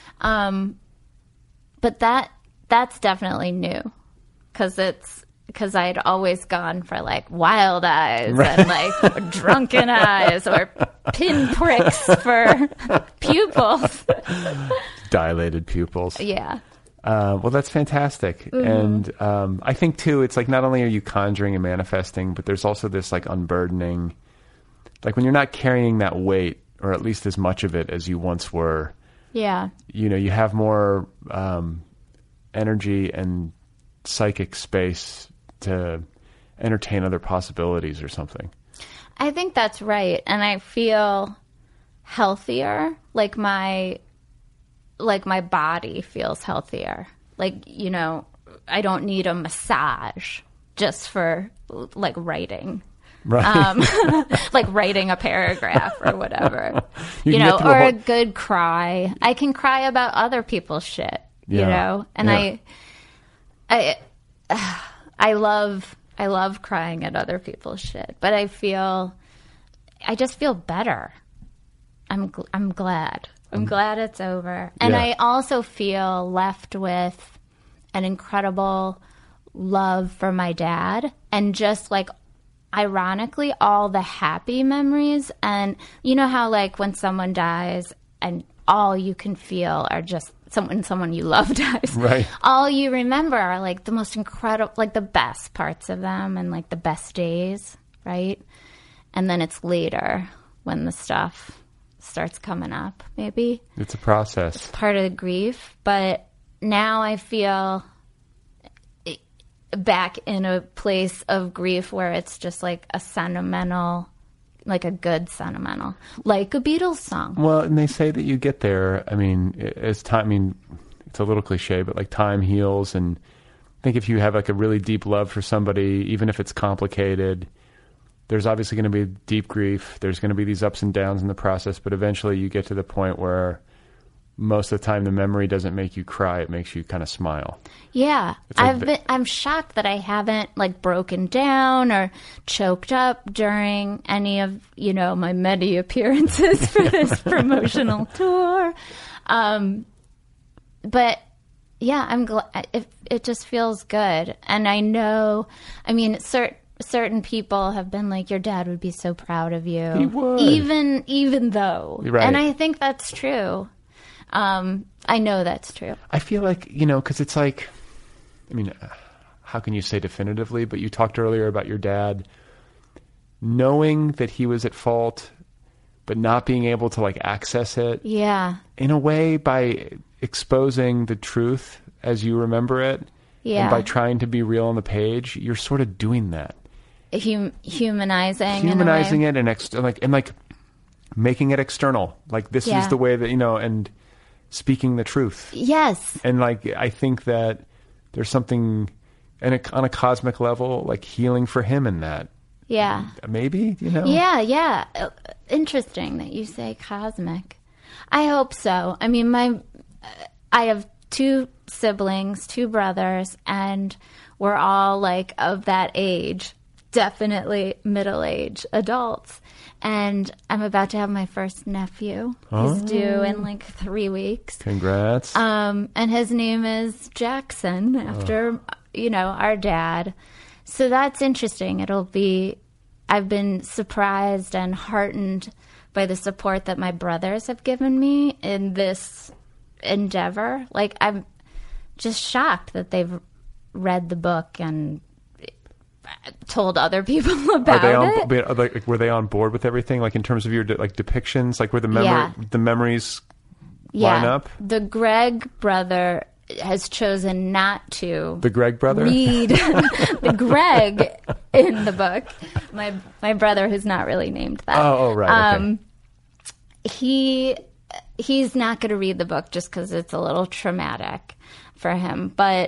But that's definitely new because I'd always gone for, like, wild eyes and, like, drunken eyes or pinpricks for pupils. Dilated pupils. Yeah. Well, that's fantastic. And I think, too, it's like not only are you conjuring and manifesting, but there's also this, like, unburdening. Like, when you're not carrying that weight, or at least as much of it as you once were. Yeah. You know, you have more energy and psychic space to entertain other possibilities or something. I think that's right. And I feel healthier. Like my body feels healthier. Like, I don't need a massage just for, like, writing. Right. Like writing a paragraph or whatever, or a good cry. I can cry about other people's shit, and I love crying at other people's shit, but I just feel better. I'm glad. I'm glad it's over. And I also feel left with an incredible love for my dad, and just, like, ironically, all the happy memories. And you know how, like, when someone dies and all you can feel are just someone you love dies. Right. All you remember are, like, the most incredible, like, the best parts of them and, like, the best days, right? And then it's later when the stuff starts coming up, maybe. It's a process. It's part of the grief. But now I feel back in a place of grief where it's just, like, a sentimental, like a good sentimental, like a Beatles song. Well, and they say that you get there. I mean, as time, it's a little cliche, but, like, time heals. And I think if you have, like, a really deep love for somebody, even if it's complicated, there's obviously going to be deep grief. There's going to be these ups and downs in the process, but eventually you get to the point where most of the time the memory doesn't make you cry. It makes you kind of smile. Yeah. Like I'm shocked that I haven't, like, broken down or choked up during any of, my many appearances for this promotional tour. But yeah, I'm glad. It just feels good. And I know, certain people have been like, your dad would be so proud of you. He would. Even though. Right. And I think that's true. I know that's true. I feel like, because it's like, how can you say definitively? But you talked earlier about your dad knowing that he was at fault, but not being able to like access it. Yeah. In a way, by exposing the truth as you remember it, Yeah. and by trying to be real on the page, you're sort of doing that. Humanizing it and like making it external. Like this is the way that, you know, and speaking the truth. Yes. And like, I think that there's something on a cosmic level, like healing for him in that. Yeah. Maybe, you know? Yeah. Interesting that you say cosmic. I hope so. I mean, I have 2 siblings, 2 brothers, and we're all like of that age, definitely middle-aged adults. And I'm about to have my first nephew. He's due in like 3 weeks. Congrats. And his name is Jackson, after, you know, our dad. So that's interesting. I've been surprised and heartened by the support that my brothers have given me in this endeavor. Like, I'm just shocked that they've read the book and told other people about it. Were they on board with everything? Like in terms of your like depictions, like were the memories line up? The Greg brother has chosen not to. The Greg brother? Read the Greg in the book. My brother, who's not really named that. Oh, right. Okay. He's not going to read the book just because it's a little traumatic for him. But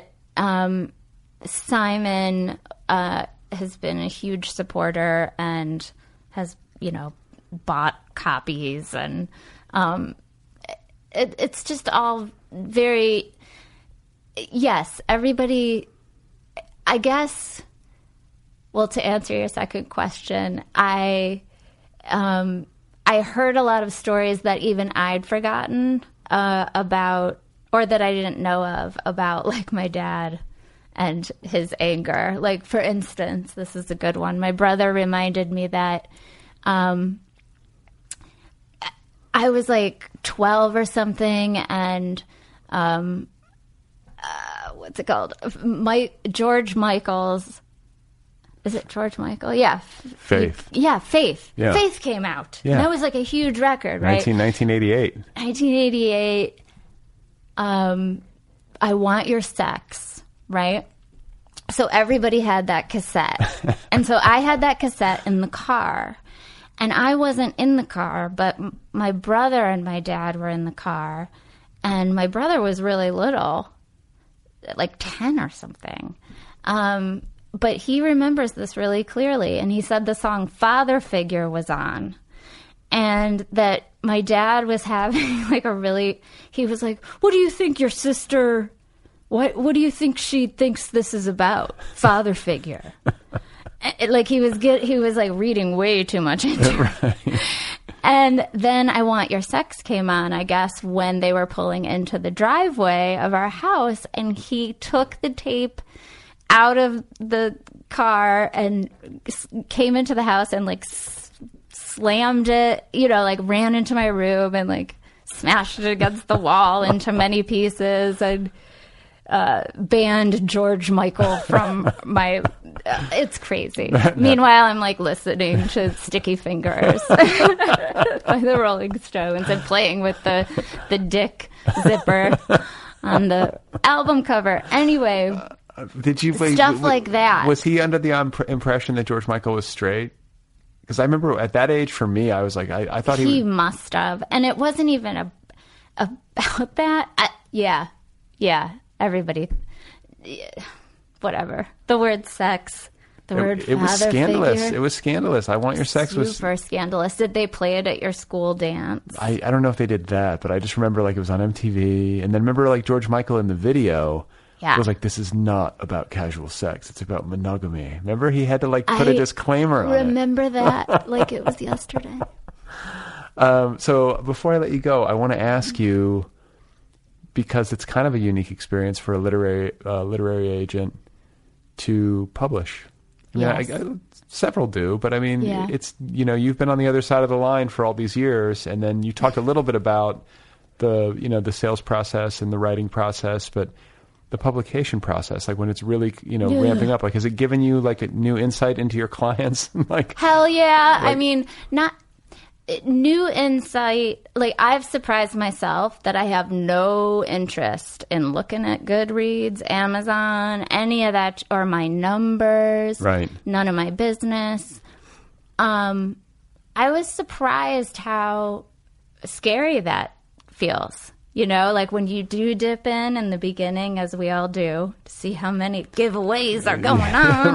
Simon has been a huge supporter and has, you know, bought copies, and it's just all very. Yes, everybody, I guess, well, to answer your second question, I heard a lot of stories that even I'd forgotten about, or that I didn't know of, about, like, my dad and his anger. Like, for instance, this is a good one. My brother reminded me that I was, like, 12 or something, and what's it called? George Michael's. Is it George Michael? Yeah. Faith. Faith. Yeah. Faith came out. Yeah. And that was like a huge record, right? 1988. 1988. I Want Your Sex, right? So everybody had that cassette. And so I had that cassette in the car. And I wasn't in the car, but my brother and my dad were in the car. And my brother was really little, like 10 or something. But he remembers this really clearly. And he said the song Father Figure was on. And that my dad was having like he was like, what do you think your sister, what do you think she thinks this is about? Father Figure. Like he was like reading way too much into it. And then I Want Your Sex came on, I guess, when they were pulling into the driveway of our house. And he took the tape out of the car and came into the house and like slammed it, you know, like ran into my room and like smashed it against the wall into many pieces and banned George Michael from my... it's crazy. Meanwhile, I'm like listening to Sticky Fingers by the Rolling Stones and playing with the dick zipper on the album cover. Anyway... Did you stuff like that? Was he under the impression that George Michael was straight? Because I remember at that age, for me, I was like, I thought he must have, and it wasn't even about that. Yeah, everybody, whatever. The word sex, word it was father scandalous. figure. It was scandalous. I Want Your Sex was super scandalous. Did they play it at your school dance? I don't know if they did that, but I just remember like it was on MTV, and then remember like George Michael in the video. Yeah. It was like, this is not about casual sex. It's about monogamy. Remember, he had to like put a disclaimer on it. Remember that like it was yesterday. So before I let you go, I want to ask you, because it's kind of a unique experience for a literary agent to publish. I mean, Yes. several do, but I mean, it's, you know, you've been on the other side of the line for all these years, and then you talked a little bit about the sales process and the writing process, but the publication process, like when it's really, ramping up? Like, has it given you like a new insight into your clients? Like, hell yeah. I mean, not new insight. Like, I've surprised myself that I have no interest in looking at Goodreads, Amazon, any of that, or my numbers. Right. None of my business. I was surprised how scary that feels. Like when you do dip in the beginning, as we all do, to see how many giveaways are going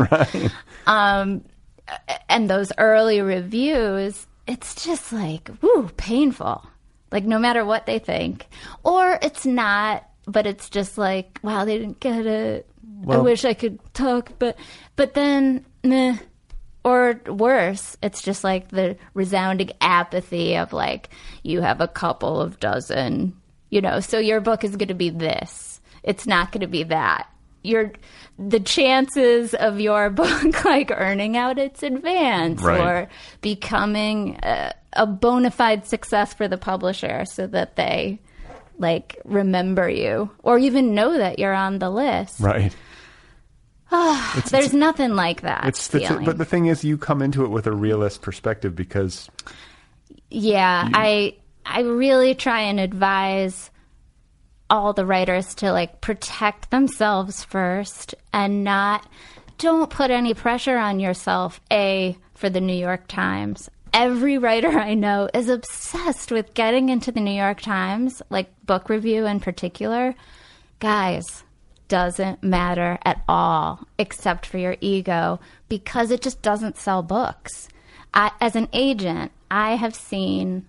on. Right. And those early reviews, it's just like, woo, painful. Like, no matter what they think. Or it's not, but it's just like, wow, they didn't get it. I wish I could talk, but then, meh. Or worse, it's just like the resounding apathy of like, you have a couple of dozen, so your book is going to be this. It's not going to be that. The chances of your book like earning out its advance or becoming a bona fide success for the publisher so that they like remember you or even know that you're on the list. Right. There's nothing like that. But the thing is, you come into it with a realist perspective because... Yeah, I really try and advise all the writers to like protect themselves first and don't put any pressure on yourself, for the New York Times. Every writer I know is obsessed with getting into the New York Times, like book review in particular. Guys, doesn't matter at all except for your ego because it just doesn't sell books. As an agent, I have seen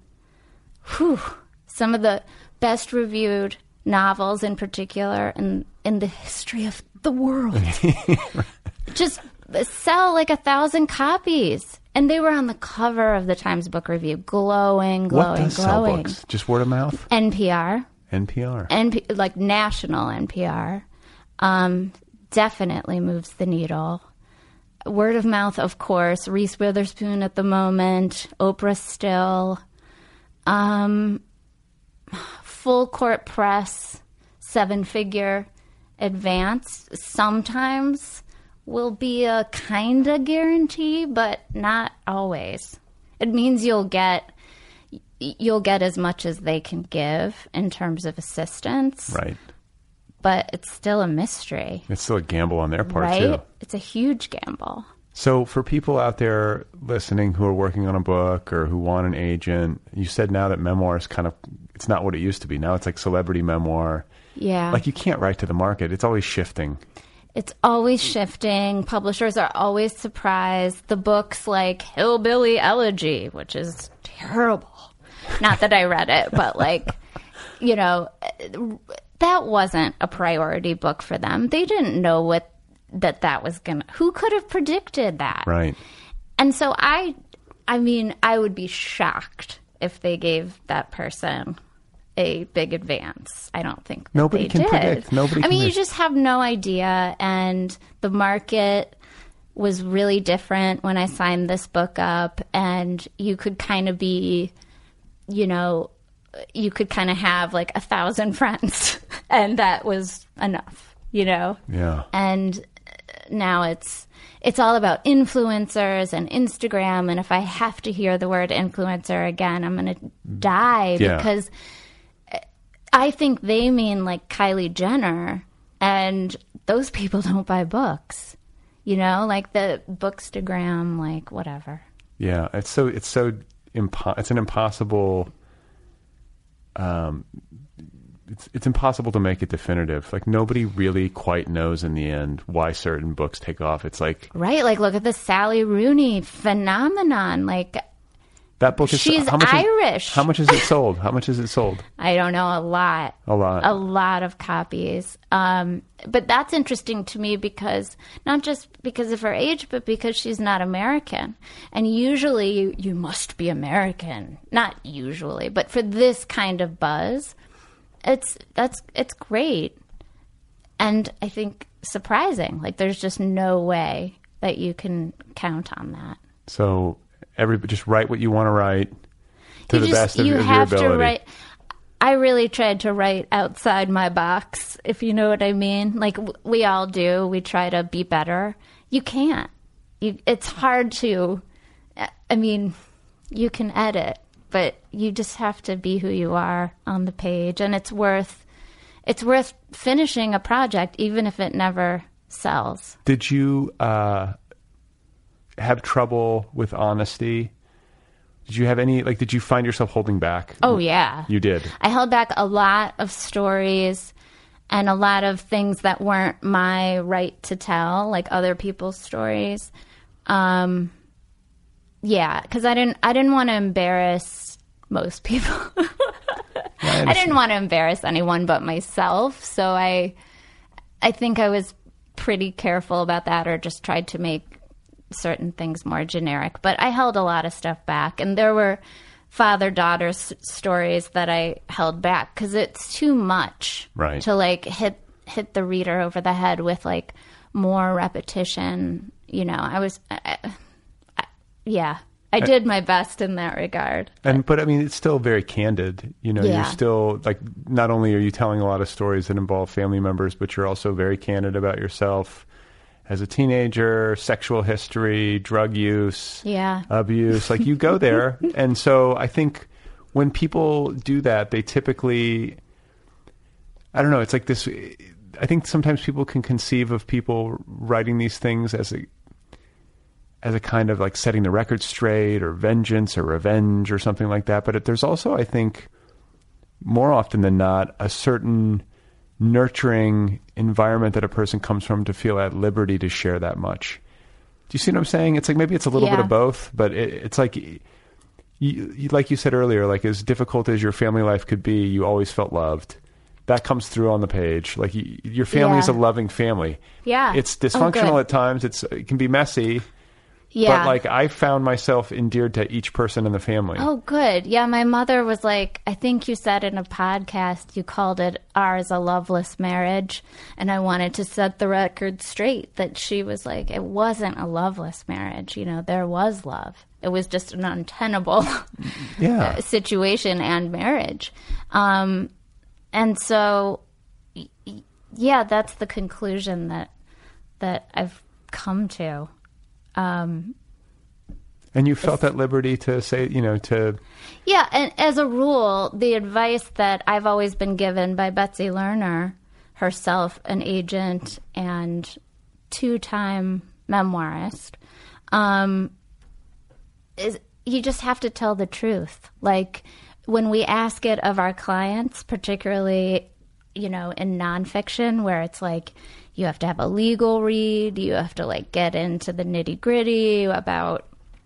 some of the best reviewed novels in particular in the history of the world just sell like 1,000 copies. And they were on the cover of the Times Book Review, glowing. What does sell books? Just word of mouth? NPR. Like national NPR. Definitely moves the needle. Word of mouth, of course. Reese Witherspoon at the moment. Oprah still. Full court press, 7-figure advance. Sometimes will be a kind of guarantee, but not always. It means you'll get as much as they can give in terms of assistance. Right. But it's still a mystery. It's still a gamble on their part, right? too. It's a huge gamble. So for people out there listening who are working on a book or who want an agent, you said now that memoir is it's not what it used to be. Now it's like celebrity memoir. Yeah. Like you can't write to the market. It's always shifting. It's always shifting. Publishers are always surprised. The books like Hillbilly Elegy, which is terrible. Not that I read it, but like, that wasn't a priority book for them. They didn't know that was who could have predicted that? Right. And so I would be shocked if they gave that person a big advance. I don't think nobody can predict. You just have no idea. And the market was really different when I signed this book up, and you could kind of be, you could kind of have like 1,000 friends, and that was enough, Yeah. And now it's all about influencers and Instagram, and if I have to hear the word influencer again, I'm going to die because I think they mean like Kylie Jenner, and those people don't buy books, like the Bookstagram, like whatever. Yeah, it's an impossible. It's impossible to make it definitive. Like nobody really quite knows in the end why certain books take off. It's like like look at the Sally Rooney phenomenon. Like that book is she's Irish. How much is it sold? I don't know. A lot of copies. But that's interesting to me because not just because of her age, but because she's not American. And usually you must be American. Not usually, but for this kind of buzz. It's great, and I think surprising. Like there's just no way that you can count on that. So just write what you want to write to the best of your ability. To write. I I really tried to write outside my box, if you know what I mean. Like we all do. We try to be better. You can't. It's hard to. I mean, you can edit, but you just have to be who you are on the page, and it's worth finishing a project, even if it never sells. Did you have trouble with honesty? Did you have any, like, did you find yourself holding back? Oh, yeah. You did? I held back a lot of stories and a lot of things that weren't my right to tell, like other people's stories. Yeah, because I didn't want to embarrass most people. I didn't want to embarrass anyone but myself, so I think I was pretty careful about that, or just tried to make certain things more generic. But I held a lot of stuff back, and there were father-daughter stories that I held back because it's too much to like hit the reader over the head with like more repetition. You know, I did my best in that regard. But I mean, it's still very candid. You know, you're still like, not only are you telling a lot of stories that involve family members, but you're also very candid about yourself as a teenager, sexual history, drug use, abuse. Like, you go there. And so I think when people do that, they typically, I don't know, it's like this. I think sometimes people can conceive of people writing these things as a kind of like setting the record straight, or vengeance or revenge or something like that. But there's also, I think, more often than not, a certain nurturing environment that a person comes from to feel at liberty to share that much. Do you see what I'm saying? It's like, maybe it's a little bit of both, but it's like, like you said earlier, like, as difficult as your family life could be, you always felt loved. That comes through on the page. Like, your family is a loving family. Yeah. It's dysfunctional at times. It can be messy. Yeah. But like, I found myself endeared to each person in the family. Oh, good. Yeah, my mother was like, I think you said in a podcast, you called it ours a loveless marriage. And I wanted to set the record straight that she was like, it wasn't a loveless marriage. You know, there was love. It was just an untenable situation and marriage. And so, yeah, that's the conclusion that I've come to. And you felt at liberty to say, you know, to... Yeah, and as a rule, the advice that I've always been given by Betsy Lerner, herself an agent and 2-time memoirist, is you just have to tell the truth. Like, when we ask it of our clients, particularly, you know, in nonfiction, where it's like, you have to have a legal read, you have to like get into the nitty gritty about,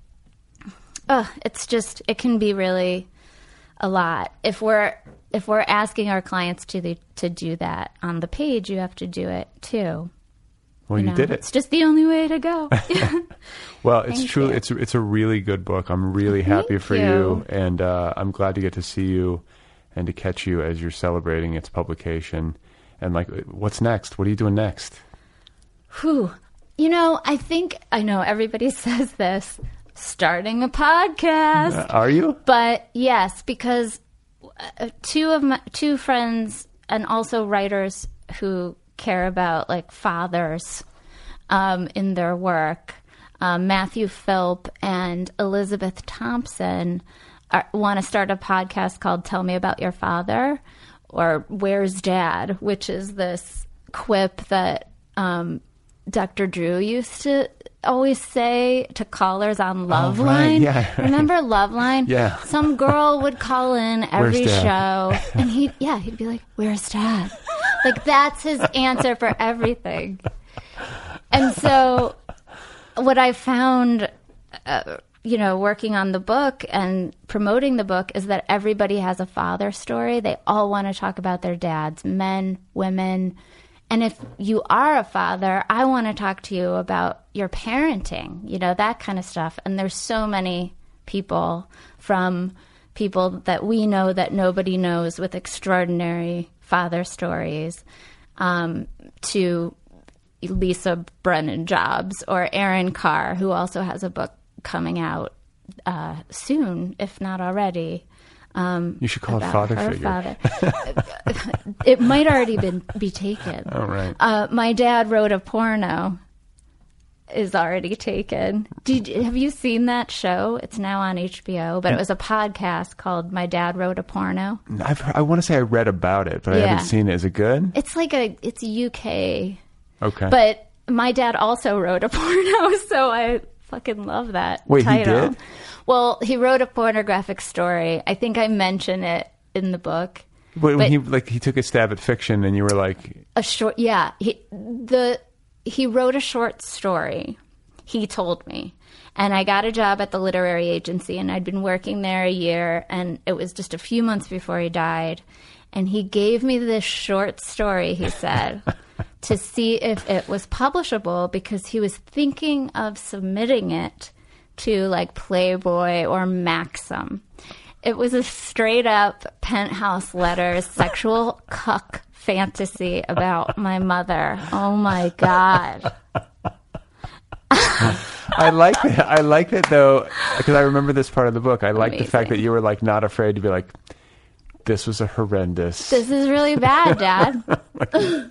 it's just, it can be really a lot. If we're asking our clients to do that on the page, you have to do it too. Well, you did it. It's just the only way to go. Well, it's true. It's a really good book. I'm really happy for you. And I'm glad to get to see you and to catch you as you're celebrating its publication. And like, what's next? What are you doing next? You know, I know everybody says this, starting a podcast. Are you? But yes, because two friends and also writers who care about like fathers in their work, Matthew Philp and Elizabeth Thompson, want to start a podcast called Tell Me About Your Father, or Where's Dad, which is this quip that Dr. Drew used to always say to callers on Loveline. Right. Yeah. Remember Loveline? Yeah. Some girl would call in every Where's show, Dad? and he'd be like, "Where's Dad?" Like, that's his answer for everything. And so what I found, you know, working on the book and promoting the book, is that everybody has a father story. They all want to talk about their dads, men, women. And if you are a father, I want to talk to you about your parenting, you know, that kind of stuff. And there's so many people, from people that we know that nobody knows with extraordinary father stories, to Lisa Brennan Jobs or Aaron Carr, who also has a book coming out soon, if not already, You should call it about father her figure. father. It might already be taken. Oh, right. My dad wrote a porno. Is already taken. Have you seen that show? It's now on HBO, but it was a podcast called My Dad Wrote a Porno. I want to say I read about it, but I haven't seen it. Is it good? It's like it's UK. Okay. But my dad also wrote a porno, so I fucking love that Wait, title. he did? Well, he wrote a pornographic story. I think I mention it in the book. But he took a stab at fiction, and you were like, a short, yeah. He wrote a short story. He told me, and I got a job at the literary agency, and I'd been working there a year, and it was just a few months before he died, and he gave me this short story. He said. To see if it was publishable because he was thinking of submitting it to like Playboy or Maxim. It was a straight up Penthouse Letters sexual cuck fantasy about my mother. Oh my God. I like that. I like that though, because I remember this part of the book. I like the fact that you were like not afraid to be like, this was a horrendous. This is really bad, Dad.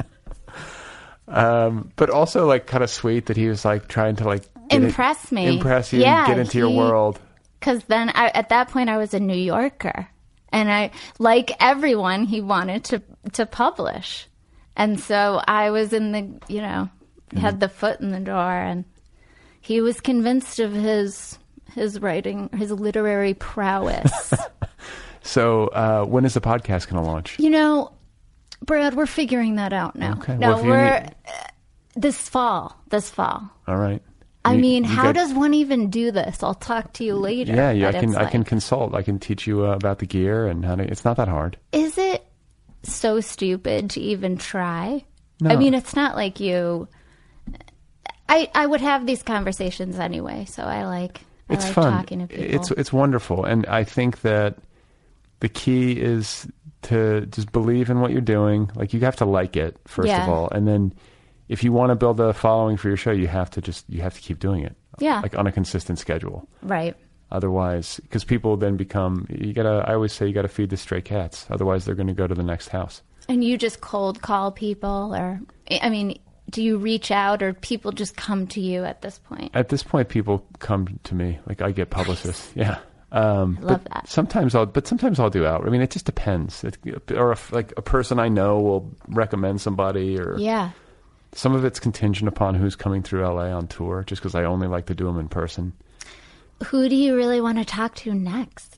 But also like kind of sweet that he was like trying to like impress you, and get into your world. Because then at that point I was a New Yorker, and I, like everyone, he wanted to publish, and so I was in the had the foot in the door, and he was convinced of his writing, his literary prowess. So when is the podcast going to launch? Brad, we're figuring that out now. Okay. No, well, this fall. All right. How does one even do this? I'll talk to you later. Yeah, I can consult. I can teach you about the gear and how to. It's not that hard. Is it so stupid to even try? No. I mean, it's not like you. I would have these conversations anyway, so I like fun. Talking to people. It's wonderful, and I think that the key is to just believe in what you're doing. Like, you have to like it first of all, and then if you want to build a following for your show, you have to keep doing it. Yeah, like on a consistent schedule. Right. Otherwise, because people then become, I always say you gotta feed the stray cats. Otherwise, they're going to go to the next house. And you just cold call people, or I mean, do you reach out, or people just come to you at this point? At this point, people come to me. Like, I get publicists. Yeah. Love that. Sometimes I'll do out. I mean, it just depends. Or if like a person I know will recommend somebody, or some of it's contingent upon who's coming through LA on tour. Just because I only like to do them in person. Who do you really want to talk to next?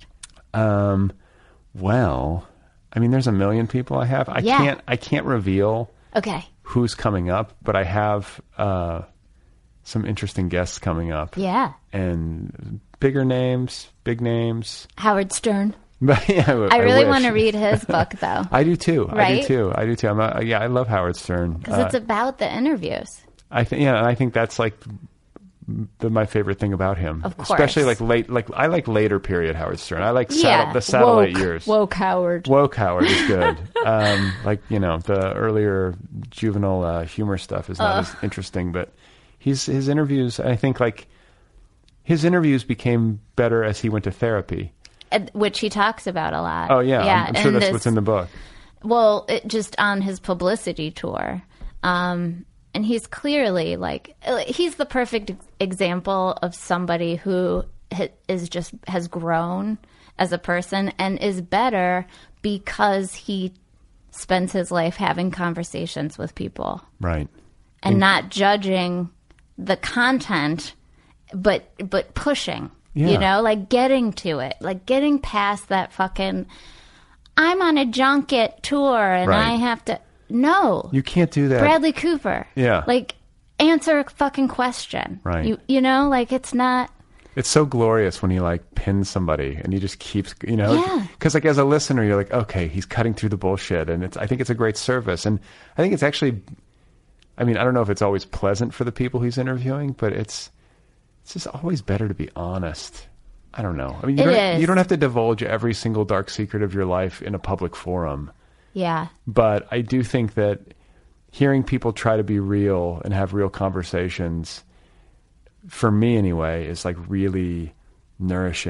Well, I mean, there's a million people I have. I can't reveal. Okay. Who's coming up, but I have some interesting guests coming up. Yeah. And big names. Howard Stern. I really wish. want to read his book, though. I do too. Right? I do too. I love Howard Stern. Because it's about the interviews. I think that's like my favorite thing about him. Of course. Especially I like later period Howard Stern. I like the satellite years. Woke Howard. Woke Howard is good. The earlier juvenile humor stuff is not as interesting, but his interviews, I think his interviews became better as he went to therapy. Which he talks about a lot. Oh, yeah. I'm sure that's what's in the book. Well, just on his publicity tour. And he's clearly he's the perfect example of somebody who has grown as a person and is better because he spends his life having conversations with people. Right. And not judging the content, but pushing. Yeah. Getting to it, getting past that fucking, I'm on a junket tour and I have to, no. You can't do that. Bradley Cooper. Yeah. Answer a fucking question. Right. It's not. It's so glorious when he pins somebody and he just keeps, Yeah. Because as a listener, you're like, okay, he's cutting through the bullshit. And I think it's a great service. And I think it's actually, I mean, I don't know if it's always pleasant for the people he's interviewing, but it's just always better to be honest. I don't know. I mean, you don't have to divulge every single dark secret of your life in a public forum. Yeah. But I do think that hearing people try to be real and have real conversations, for me anyway, is really nourishing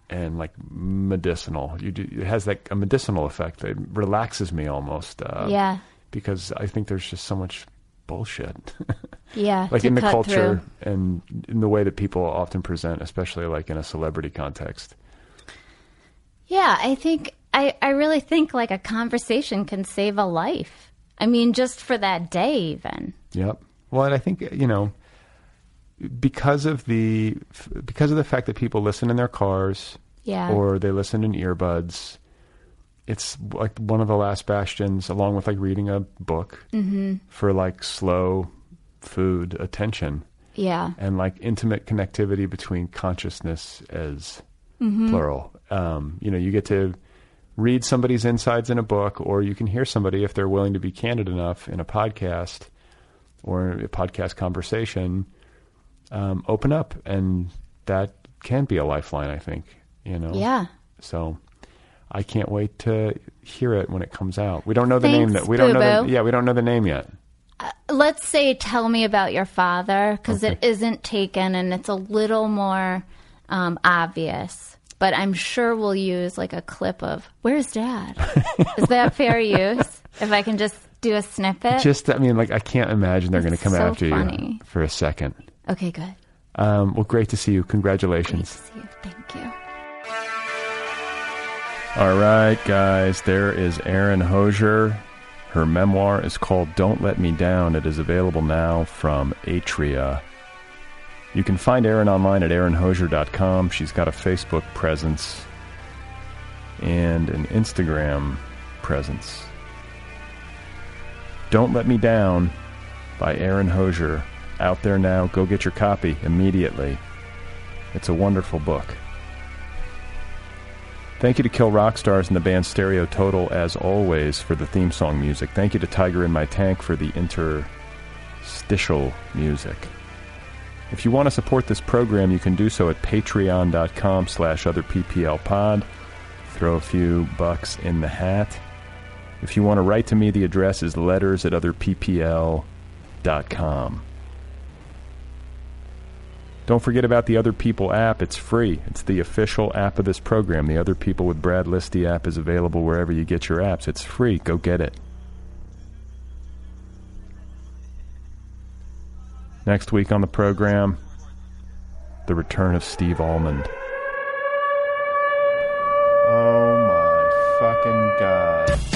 and like medicinal. It has like a medicinal effect. It relaxes me almost. Yeah. Because I think there's just so much bullshit. Yeah. Like to in the cut culture through. and in the way that people often present, especially like in a celebrity context. Yeah, I think I really think like a conversation can save a life. I mean, just for that day even. Yep. Well, and I think, because of the fact that people listen in their cars, Yeah. or they listen in earbuds, it's like one of the last bastions, along with like reading a book, for like slow food attention. Yeah. And like intimate connectivity between consciousness as plural. You get to read somebody's insides in a book, or you can hear somebody, if they're willing to be candid enough, in a podcast or a podcast conversation, open up. And that can be a lifeline, I think, Yeah. So I can't wait to hear it when it comes out. We don't know the Thanks, name. We don't know. Boo-boo. We don't know the name yet. Let's say Tell Me About Your Father, because Okay. it isn't taken and it's a little more obvious. But I'm sure we'll use like a clip of, where's Dad? Is that fair use? If I can just do a snippet? I can't imagine they're going to come so after funny. you for a second. Okay, good. Well, great to see you. Great Congratulations. to see you. Thank you. All right, guys, there is Erin Hosier. Her memoir is called Don't Let Me Down. It is available now from Atria. You can find Erin online at erinhosier.com. She's got a Facebook presence and an Instagram presence. Don't Let Me Down by Erin Hosier. Out there now. Go get your copy immediately. It's a wonderful book. Thank you to Kill Rock Stars and the band Stereo Total, as always, for the theme song music. Thank you to Tiger in My Tank for the interstitial music. If you want to support this program, you can do so at patreon.com/otherpplpod. Throw a few bucks in the hat. If you want to write to me, the address is letters@otherppl.com. Don't forget about the Other People app. It's free. It's the official app of this program. The Other People with Brad Listy app is available wherever you get your apps. It's free. Go get it. Next week on the program, the return of Steve Almond. Oh my fucking God.